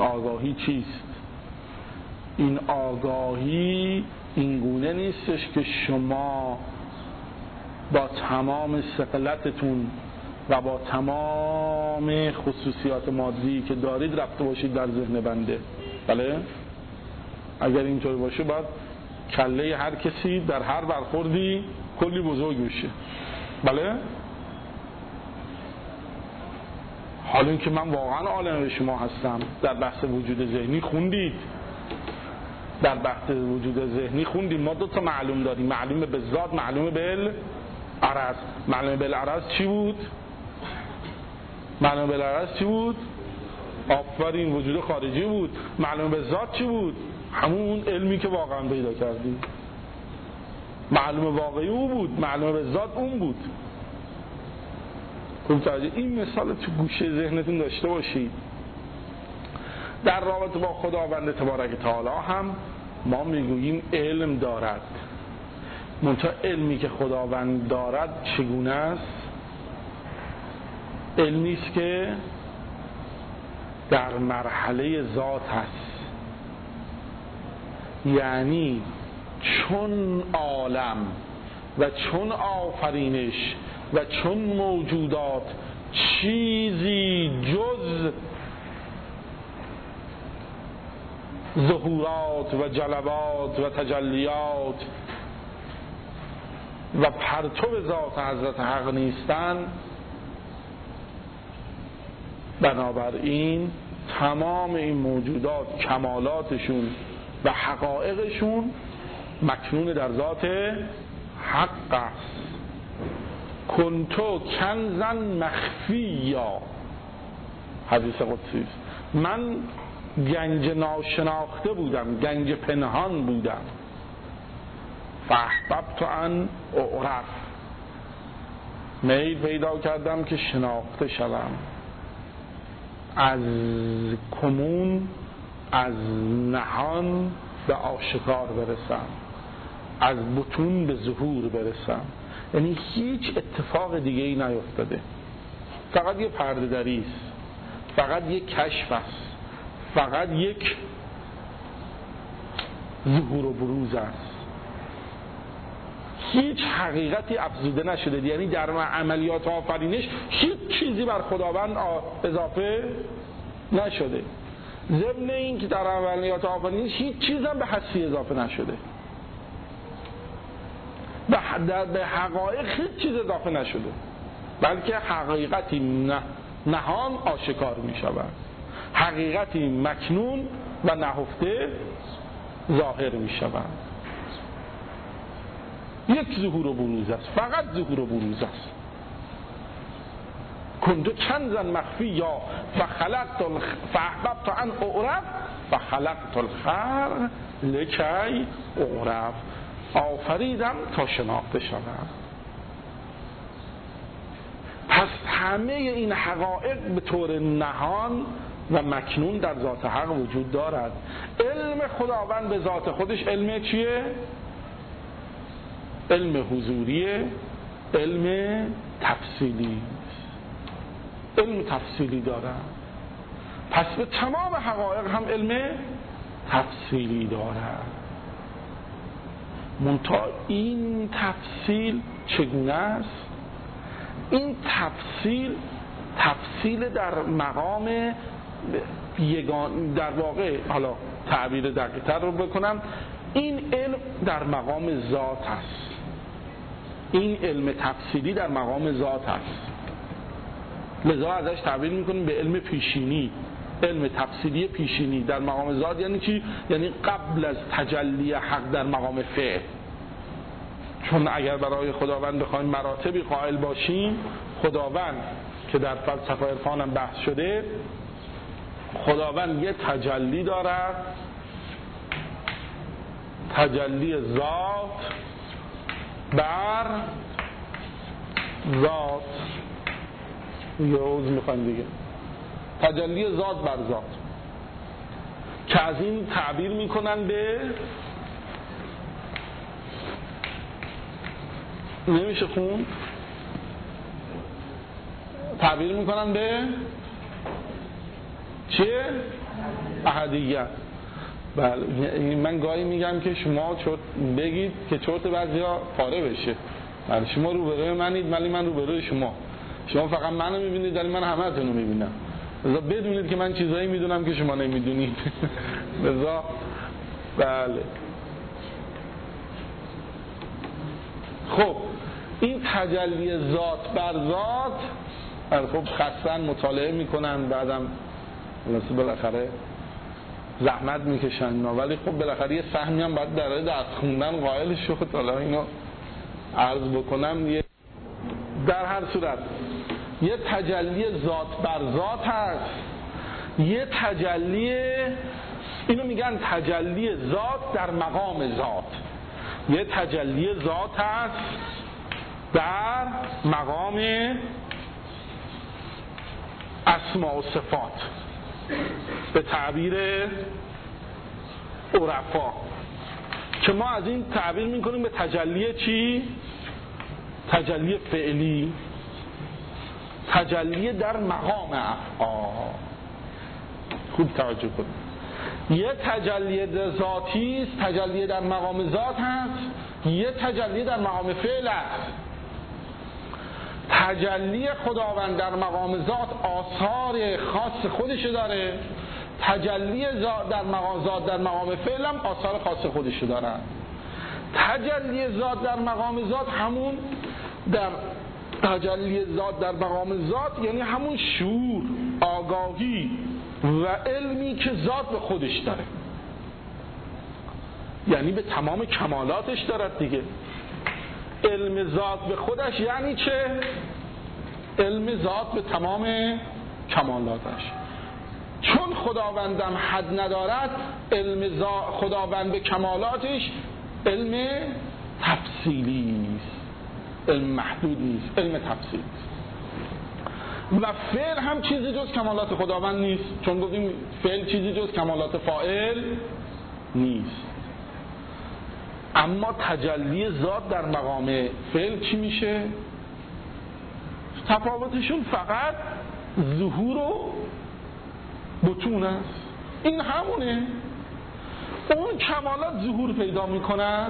آگاهی این گونه نیستش که شما با تمام ثقلتتون و با تمام خصوصیات مادی که دارید رفته باشید در ذهن بنده. بله؟ اگر اینطور باشه باید کله هر کسی در هر برخوردی کلی بزرگ بشه. بله؟ حالا اینکه من واقعا عالم به شما هستم. در بحث وجود ذهنی خوندید، ما دو تا معلوم داریم، معلوم به ذات، معلوم به عرض. معلوم بالعرض چی بود؟ معلوم بالعرض چی بود؟ آفرین، وجود خارجی بود. معلوم به ذات چی بود؟ همون علمی که واقعا پیدا کردی. معلوم واقعی او بود، معلوم به ذات اون بود. خوب توجه این مثال تو گوشه ذهنتون داشته باشید. در رابطه با خداوند تبارک تعالی هم ما میگوییم علم دارد. منتها علمی که خداوند دارد چگونه است؟ علمی است که در مرحله ذات هست. یعنی چون عالم و چون آفرینش و چون موجودات چیزی جز ظهورات و جلوات و تجلیات و پرتو ذات حضرت حق نیستند، بنابراین تمام این موجودات کمالاتشون و حقایقشون مکنون در ذات حق است. کنتو کنزا مخفیا، حدیث قدسی است. من گنج ناشناخته بودم، گنج پنهان بودم. فاحببت ان اعرف، میل پیدا کردم که شناخته شدم. از کمون، از نهان به آشکار برسم، از بطون به ظهور برسم. یعنی هیچ اتفاق دیگه ای نیفتاده، فقط یه پرده دری است، فقط یک کشف است، فقط یک ظهور و بروز است. هیچ حقیقتی افزوده نشده. یعنی در عملیات آفرینش هیچ چیزی بر خداوند اضافه نشده. ضمن این که در عملیات آفرینش هیچ چیز هم به هستی اضافه نشده. به حقایق هیچ چیز اضافه نشده، بلکه حقیقتی نهان آشکار می شود، حقیقتی مکنون و نهفته ظاهر می شود. یک ظهور و بروز است، فقط ظهور و بروز است. کنتو کنزا مخفیا فاحببت ان اعرف فخلقت الخلق لکی اعرف، آفریدم تا شناخته شدم. پس همه این حقایق به طور نهان و مکنون در ذات حق وجود دارد. علم خداوند به ذات خودش علم چیه؟ علم حضوریه، علم تفصیلی، علم تفصیلی دارد. پس به تمام حقایق هم علم تفصیلی دارد. منتها این تفصیل چگونه است؟ این تفصیل در مقام در واقع، حالا تعبیر دقیق‌تر رو بکنم، این علم در مقام ذات است. این علم تفصیلی در مقام ذات است، لذا ازش تعبیر میکنیم به علم پیشینی. علم تفصیلی پیشینی در مقام ذات یعنی چی؟ یعنی قبل از تجلی حق در مقام فعل. چون اگر برای خداوند بخوایم مراتبی قائل باشیم، خداوند که در فلسفه عرفان هم بحث شده، خداوند یه تجلی دارد، تجلی ذات بر ذات، یه روز میخوایم دیگه، تجلی ذات بر ذات، که از این تعبیر میکنن به، نمیشه خون، تعبیر میکنن به چیه؟ احدیت. بله، من گاهی میگم که شما بگید که چرت بعضیا پاره بشه. بله، شما روبروی منید ولی من روبروی شما فقط منو میبینید ولی من همه‌تون رو میبینم. لذا بدونید که من چیزایی میدونم که شما نمیدونید. لذا بله. خب این تجلی ذات بر ذات، خب خستن مطالعه میکنن، بعدم بالاخره زحمت میکشن، ولی خب بالاخره یه سهمی هم باید در درس خوندن قائل شد. حالا اینو عرض بکنم، یه در هر صورت یه تجلی ذات بر ذات هست، یه تجلی، اینو میگن تجلی ذات در مقام ذات، یه تجلی ذات هست در مقام اسماء و صفات به تعبیر عرفا، که ما از این تعبیر میکنیم به تجلی چی؟ تجلی فعلی، تجلی در مقام افعال. خوب توجه کنید، یه تجلی ذاتی است، تجلی در مقام ذات هست، یه تجلی در مقام فعل است. تجلی خداوند در مقام ذات آثار خاص خودش داره، تجلی ذات در مقام ذات در مقام فعل هم آثار خاص خودش داره. تجلی ذات در مقام ذات همون در تجلی ذات در مقام ذات یعنی همون شعور، آگاهی و علمی که ذات به خودش داره، یعنی به تمام کمالاتش دارد دیگه. علم ذات به خودش یعنی چه؟ علم ذات به تمام کمالاتش. چون خداوندم حد ندارد، علم خداوند به کمالاتش علم تفصیلی است، علم محدود نیست، علم تفصیلی است. و فعل هم چیزی جز کمالات خداوند نیست، چون گفتیم فعل چیزی جز کمالات فاعل نیست. اما تجلی ذات در مقام فعل چی میشه؟ تفاوتشون فقط ظهور و بطون است. این همونه. اون کمالات ظهور پیدا میکند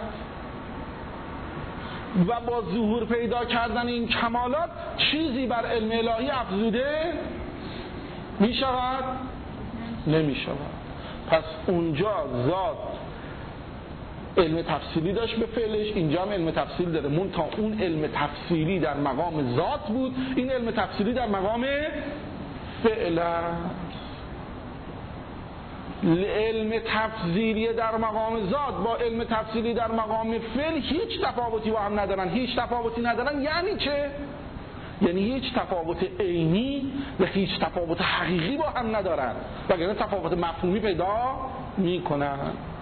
و با ظهور پیدا کردن این کمالات چیزی بر علم الهی افزوده میشود؟ نمیشود. پس اونجا ذات علم تفصیلی داشت به فعلش، اینجا هم علم تفصیل داره، تا اون علم تفصیلی در مقام ذات بود، این علم تفصیلی در مقام فعل است. علم تفصیلی در مقام ذات با علم تفصیلی در مقام فعل هیچ تفاوتی با هم ندارن. هیچ تفاوتی ندارن یعنی چه؟ یعنی هیچ تفاوت عینی و هیچ تفاوت حقیقی با هم ندارن، وگرنه تفاوت مفهومی پیدا میکنن.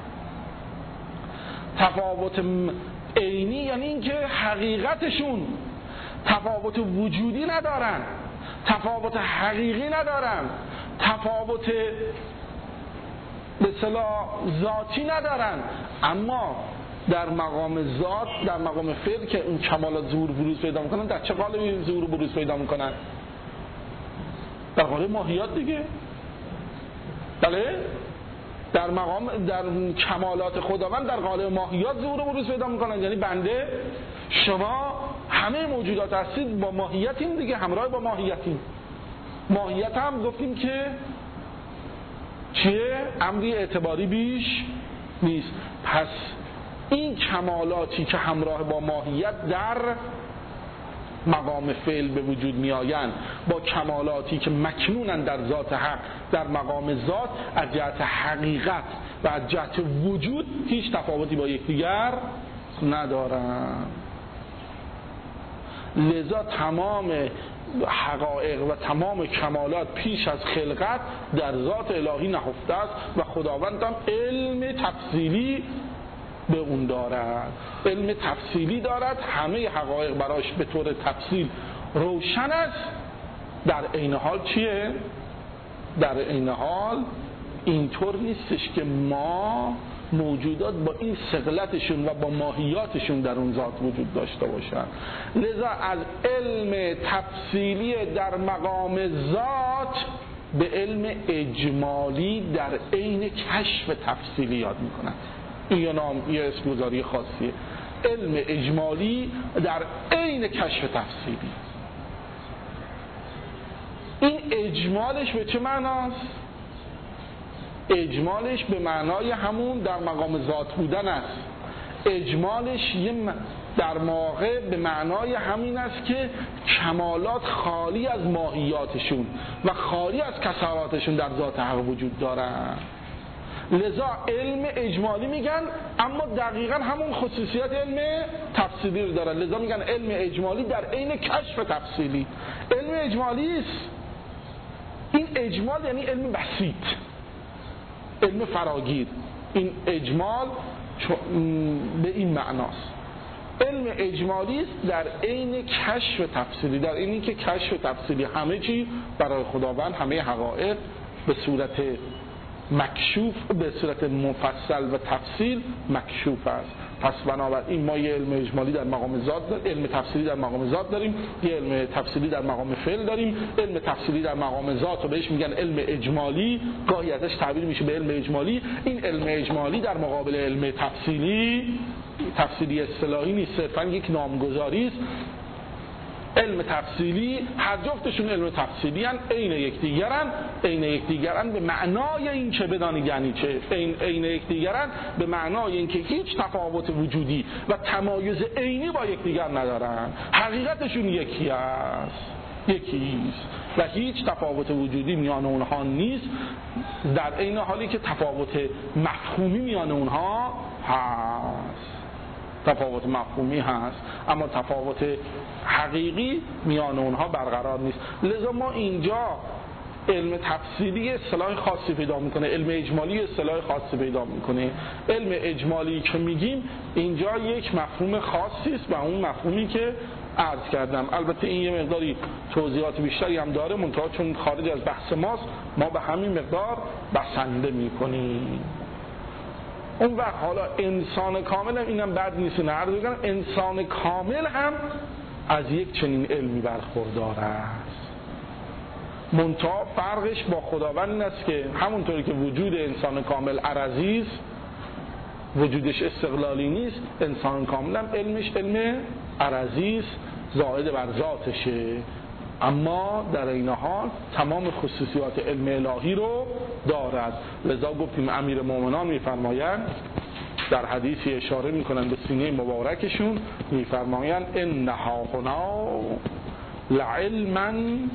تفاوت عینی یعنی اینکه حقیقتشون تفاوت وجودی ندارن، تفاوت حقیقی ندارن، تفاوت به اصطلاح ذاتی ندارن. اما در مقام ذات، در مقام فعل که اون کمالات ظهور بروز پیدا میکنن، در چه قالبی ظهور بروز پیدا میکنن؟ در قالب ماهیات دیگه. بله، در مقام در کمالات خداوند در قالب ماهیات ظهور و بروز پیدا میکنن. یعنی بنده، شما، همه موجودات هستید با ماهیتیم دیگه، همراه با ماهیتیم. ماهیت هم گفتیم که چیه؟ امری اعتباری بیش نیست. پس این کمالاتی که همراه با ماهیت در مقام فعل به وجود می آیند با کمالاتی که مکنونن در ذات حق در مقام ذات، از جهت حقیقت و از جهت وجود هیچ تفاوتی با یکدیگر ندارند. لذا تمام حقایق و تمام کمالات پیش از خلقت در ذات الهی نهفته است و خداوند هم علم تفصیلی به اون دارد، علم تفصیلی دارد، همه حقایق براش به طور تفصیل روشن است. در عین حال چیه؟ در عین حال اینطور نیستش که ما موجودات با این ثقلتشون و با ماهیاتشون در اون ذات وجود داشته باشن. لذا از علم تفصیلی در مقام ذات به علم اجمالی در عین کشف تفصیلی یاد میکنن. این یه اسمگذاری خاصیه، علم اجمالی در عین کشف تفصیلی. این اجمالش به چه معناست؟ اجمالش به معنای همون در مقام ذات بودن است. اجمالش در واقع به معنای همین است که کمالات خالی از ماهیاتشون و خالی از کسراتشون در ذات حق وجود دارن. لذا علم اجمالی میگن، اما دقیقا همون خصوصیت علم تفصیلی رو دارن، لذا میگن علم اجمالی در عین کشف تفصیلی. علم اجمالی است. این اجمال یعنی علم بسیط، علم فراگیر. این اجمال به این معناست. علم اجمالی است در عین کشف تفصیلی، در عین اینکه کشف تفصیلی همه چی برای خداوند، همه حقایق به صورت مکشوف، به صورت مفصل و تفصیل مکشوف است. پس بنابراین ما یه علم اجمالی در مقام ذات داریم، علم تفصیلی در مقام ذات داریم، یه علم تفصیلی در مقام فعل داریم. علم تفصیلی در مقام ذات رو بهش میگن علم اجمالی، گاهی ازش تعبیر میشه به علم اجمالی. این علم اجمالی در مقابل علم تفصیلی اصطلاحی نیست، صرفا یک نامگذاری است. علم تفصیلی، هر جفتشون علم تفصیلی ان، عین یکدیگرن به معنای این که بدانید یعنی چه، عین یکدیگرن به معنای اینکه هیچ تفاوت وجودی و تمایز عینی با یکدیگر ندارن، حقیقتشون یکیست و هیچ تفاوت وجودی میان اونها نیست، در عین حالی که تفاوت مفهومی میان اونها هست. تفاوت مفهومی هست اما تفاوت حقیقی میان اونها برقرار نیست. لذا ما اینجا علم تفصیلی اصطلاح خاصی پیدا میکنه، علم اجمالی اصطلاح خاصی پیدا میکنه. علم اجمالی که میگیم اینجا یک مفهوم خاصی است و اون مفهومی که عرض کردم. البته این یه مقداری توضیحات بیشتری هم داره، منتها چون خارج از بحث ماست ما به همین مقدار بسنده میکنیم. اون وقت حالا انسان کامل هم اینم بد نیست نعرض بگم، انسان کامل هم از یک چنین علمی برخوردار است. منتها فرقش با خداوند این است که همونطوری که وجود انسان کامل عرضی است، وجودش استقلالی نیست، انسان کامل هم علمش علم عرضی است، زائد بر ذاتشه، اما در این حال تمام خصوصیات علم الهی رو دارد. لذا گفتیم امیر مومنان میفرمایند، در حدیثی اشاره میکنن به سینه مبارکشون، میفرمایند انها هنا لعلما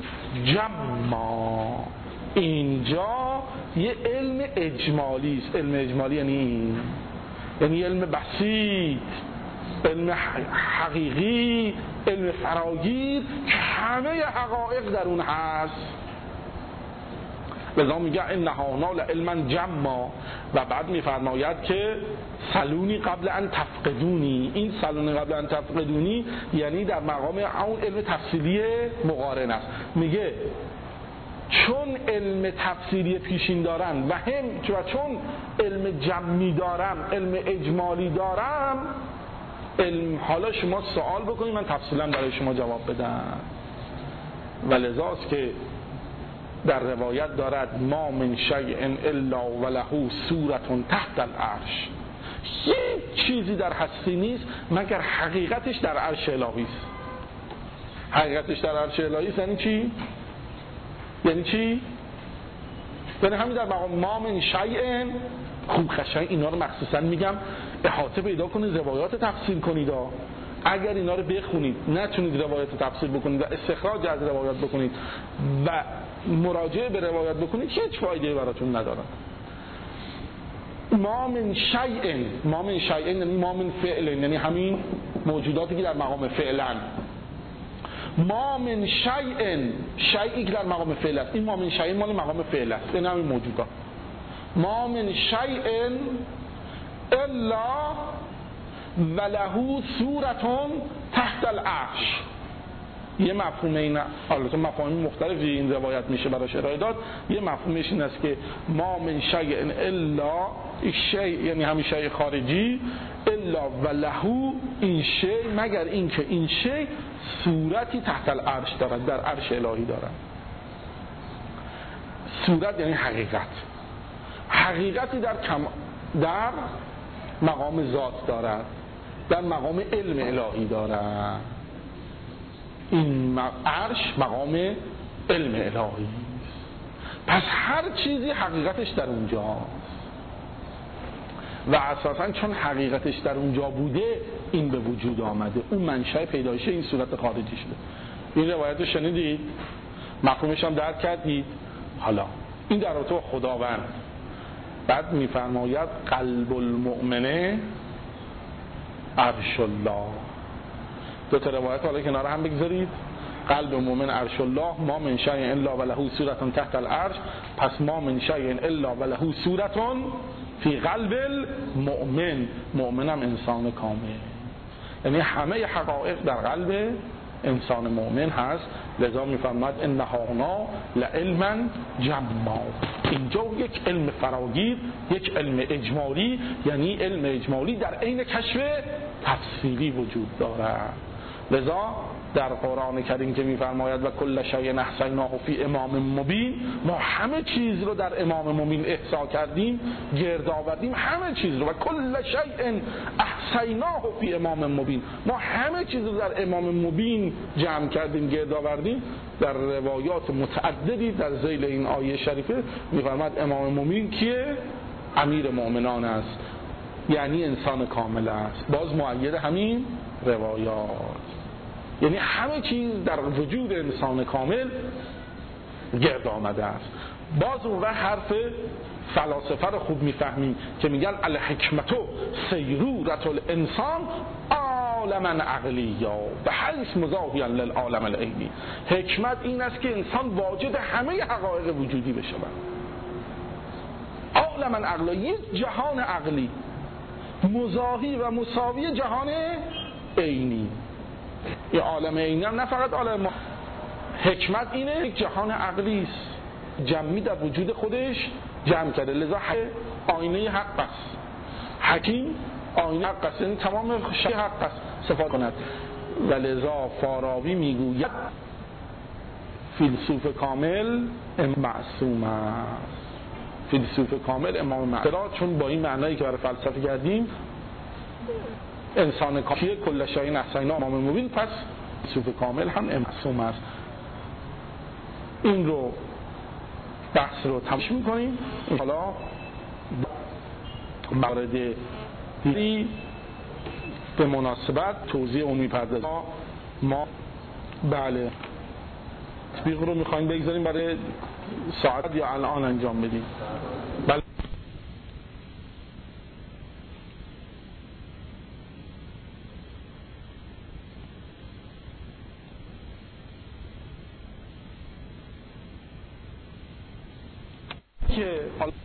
جما، اینجا یه علم اجمالی است. علم اجمالی یعنی علم بسیط، علم حقیقی، علم فراگیر که همه حقایق در اون هست. لذا میگه انها هنا لعلما جما و بعد میفرماید که سلونی قبل ان تفقدونی. این سلونی قبل ان تفقدونی یعنی در مقام اون علم تفصیلی مقارن است. میگه چون علم تفصیلی پیشین دارم و چون علم جمعی دارم، علم اجمالی دارم، حالا شما سوال بکنید من تفصیلا برای شما جواب بدم. و لذاست که در روایت دارد ما من شیء الا وله صورة تحت العرش، هیچ چیزی در هستی نیست مگر حقیقتش در عرش الهی است. حقیقتش در عرش الهی است یعنی چی؟ یعنی همین در مقام ما من شیء. خوب قشنگ اینا رو مخصوصا میگم احاطه پیدا کنید، روایات تفسیر کنید. اگر اینا رو بخونید نتونید روایات تفسیر بکنید و استخراج از روایات بکنید و مراجعه به روایات بکنید هیچ فایده براتون نداره. ما من شیء یعنی ما من فعل، یعنی همین موجوداتی که در مقام فعلن. ما من شیئی که در مقام فعل است، این ما من شیء مال مقام فعل است، این همین موجودات. ما من شیء الا وله صورة تحت العرش. یه مفهوم این، البته مفاهیم مختلفی این روایت میشه براش ارائه داد. یه مفهومش این است که ما من شیء الا شیء یعنی همین شیء خارجی، الا وله این شیء مگر اینکه این شیء صورتی تحت العرش دارد، در عرش الهی دارد. صورت یعنی حقیقتی در مقام ذات دارد، در مقام علم الهی دارد. این عرش مقام علم الهی. پس هر چیزی حقیقتش در اونجاست و اساساً چون حقیقتش در اونجا بوده این به وجود آمده، اون منشأ پیدایش این صورت خارجی شده. این روایت رو شنیدید، مفهومش هم درک کردید. حالا این در رابطه با خداوند. بعد میفرماید قلب المؤمنه عرش الله. دو تا روایت حالا کنار هم بگذارید. قلب مؤمن عرش الله، ما من شیء الا وله سورة تحت العرش، پس ما من شیء الا وله سورة فی قلب المؤمن. مؤمنم انسان کامل، یعنی همه حقایق در قلب انسان مؤمن هست. لذا میفرماید ان هانا لعلما جما. اینجا یک علم فراگیر، یک علم اجمالی، یعنی علم اجمالی در عین کشف تفصیلی وجود دارد. لذا در قرآن کریم که میفرماید و کل شیء احصیناه فی امام مبین، ما همه چیز رو در امام مبین احصا کردیم، گرد آوردیم همه چیز رو. و کل شیء احصیناه فی امام مبین، ما همه چیز رو در امام مبین جمع کردیم، گرد آوردیم. در روایات متعددی در ذیل این آیه شریفه میفرماید امام مبین کیه؟ امیر مؤمنان است، یعنی انسان کامل است. باز مؤید همین روایات، یعنی همه چیز در وجود انسان کامل گرد آمده است. باز اون وقت حرف فلاسفه رو خوب میفهمیم که میگن الحکمت سیرورة الانسان عالما عقلیا و حیث مضاهیا للعالم العینی. حکمت این است که انسان واجد همه حقایق وجودی بشه. عالما عقلیا، یک جهان عقلی مضاهی و مساوی جهان عینی. این عالم عینی هم نه فقط عالم حکمت اینه، یک جهان عقلی است، جمعی در وجود خودش جمع کرده. لذا آینه حق است، حکیم آینه حق است، یعنی تمام شی حق است صفات کند. و لذا فارابی میگوید فیلسوف کامل معصوم است. فیلسوف کامل امام معصوم، چون با این معنایی که برای فلسفه کردیم انسان کامل کل شیء احصیناه امام مبین، پس فیلسوف کامل هم معصوم است. این رو بحث رو تمام می‌کنیم. حالا مورد دیگری به مناسبت توضیح اون می‌پردازیم. ما بله تطبیق رو می‌خوایم بگذاریم برای ساعت یا الان انجام بدیم؟ بله. که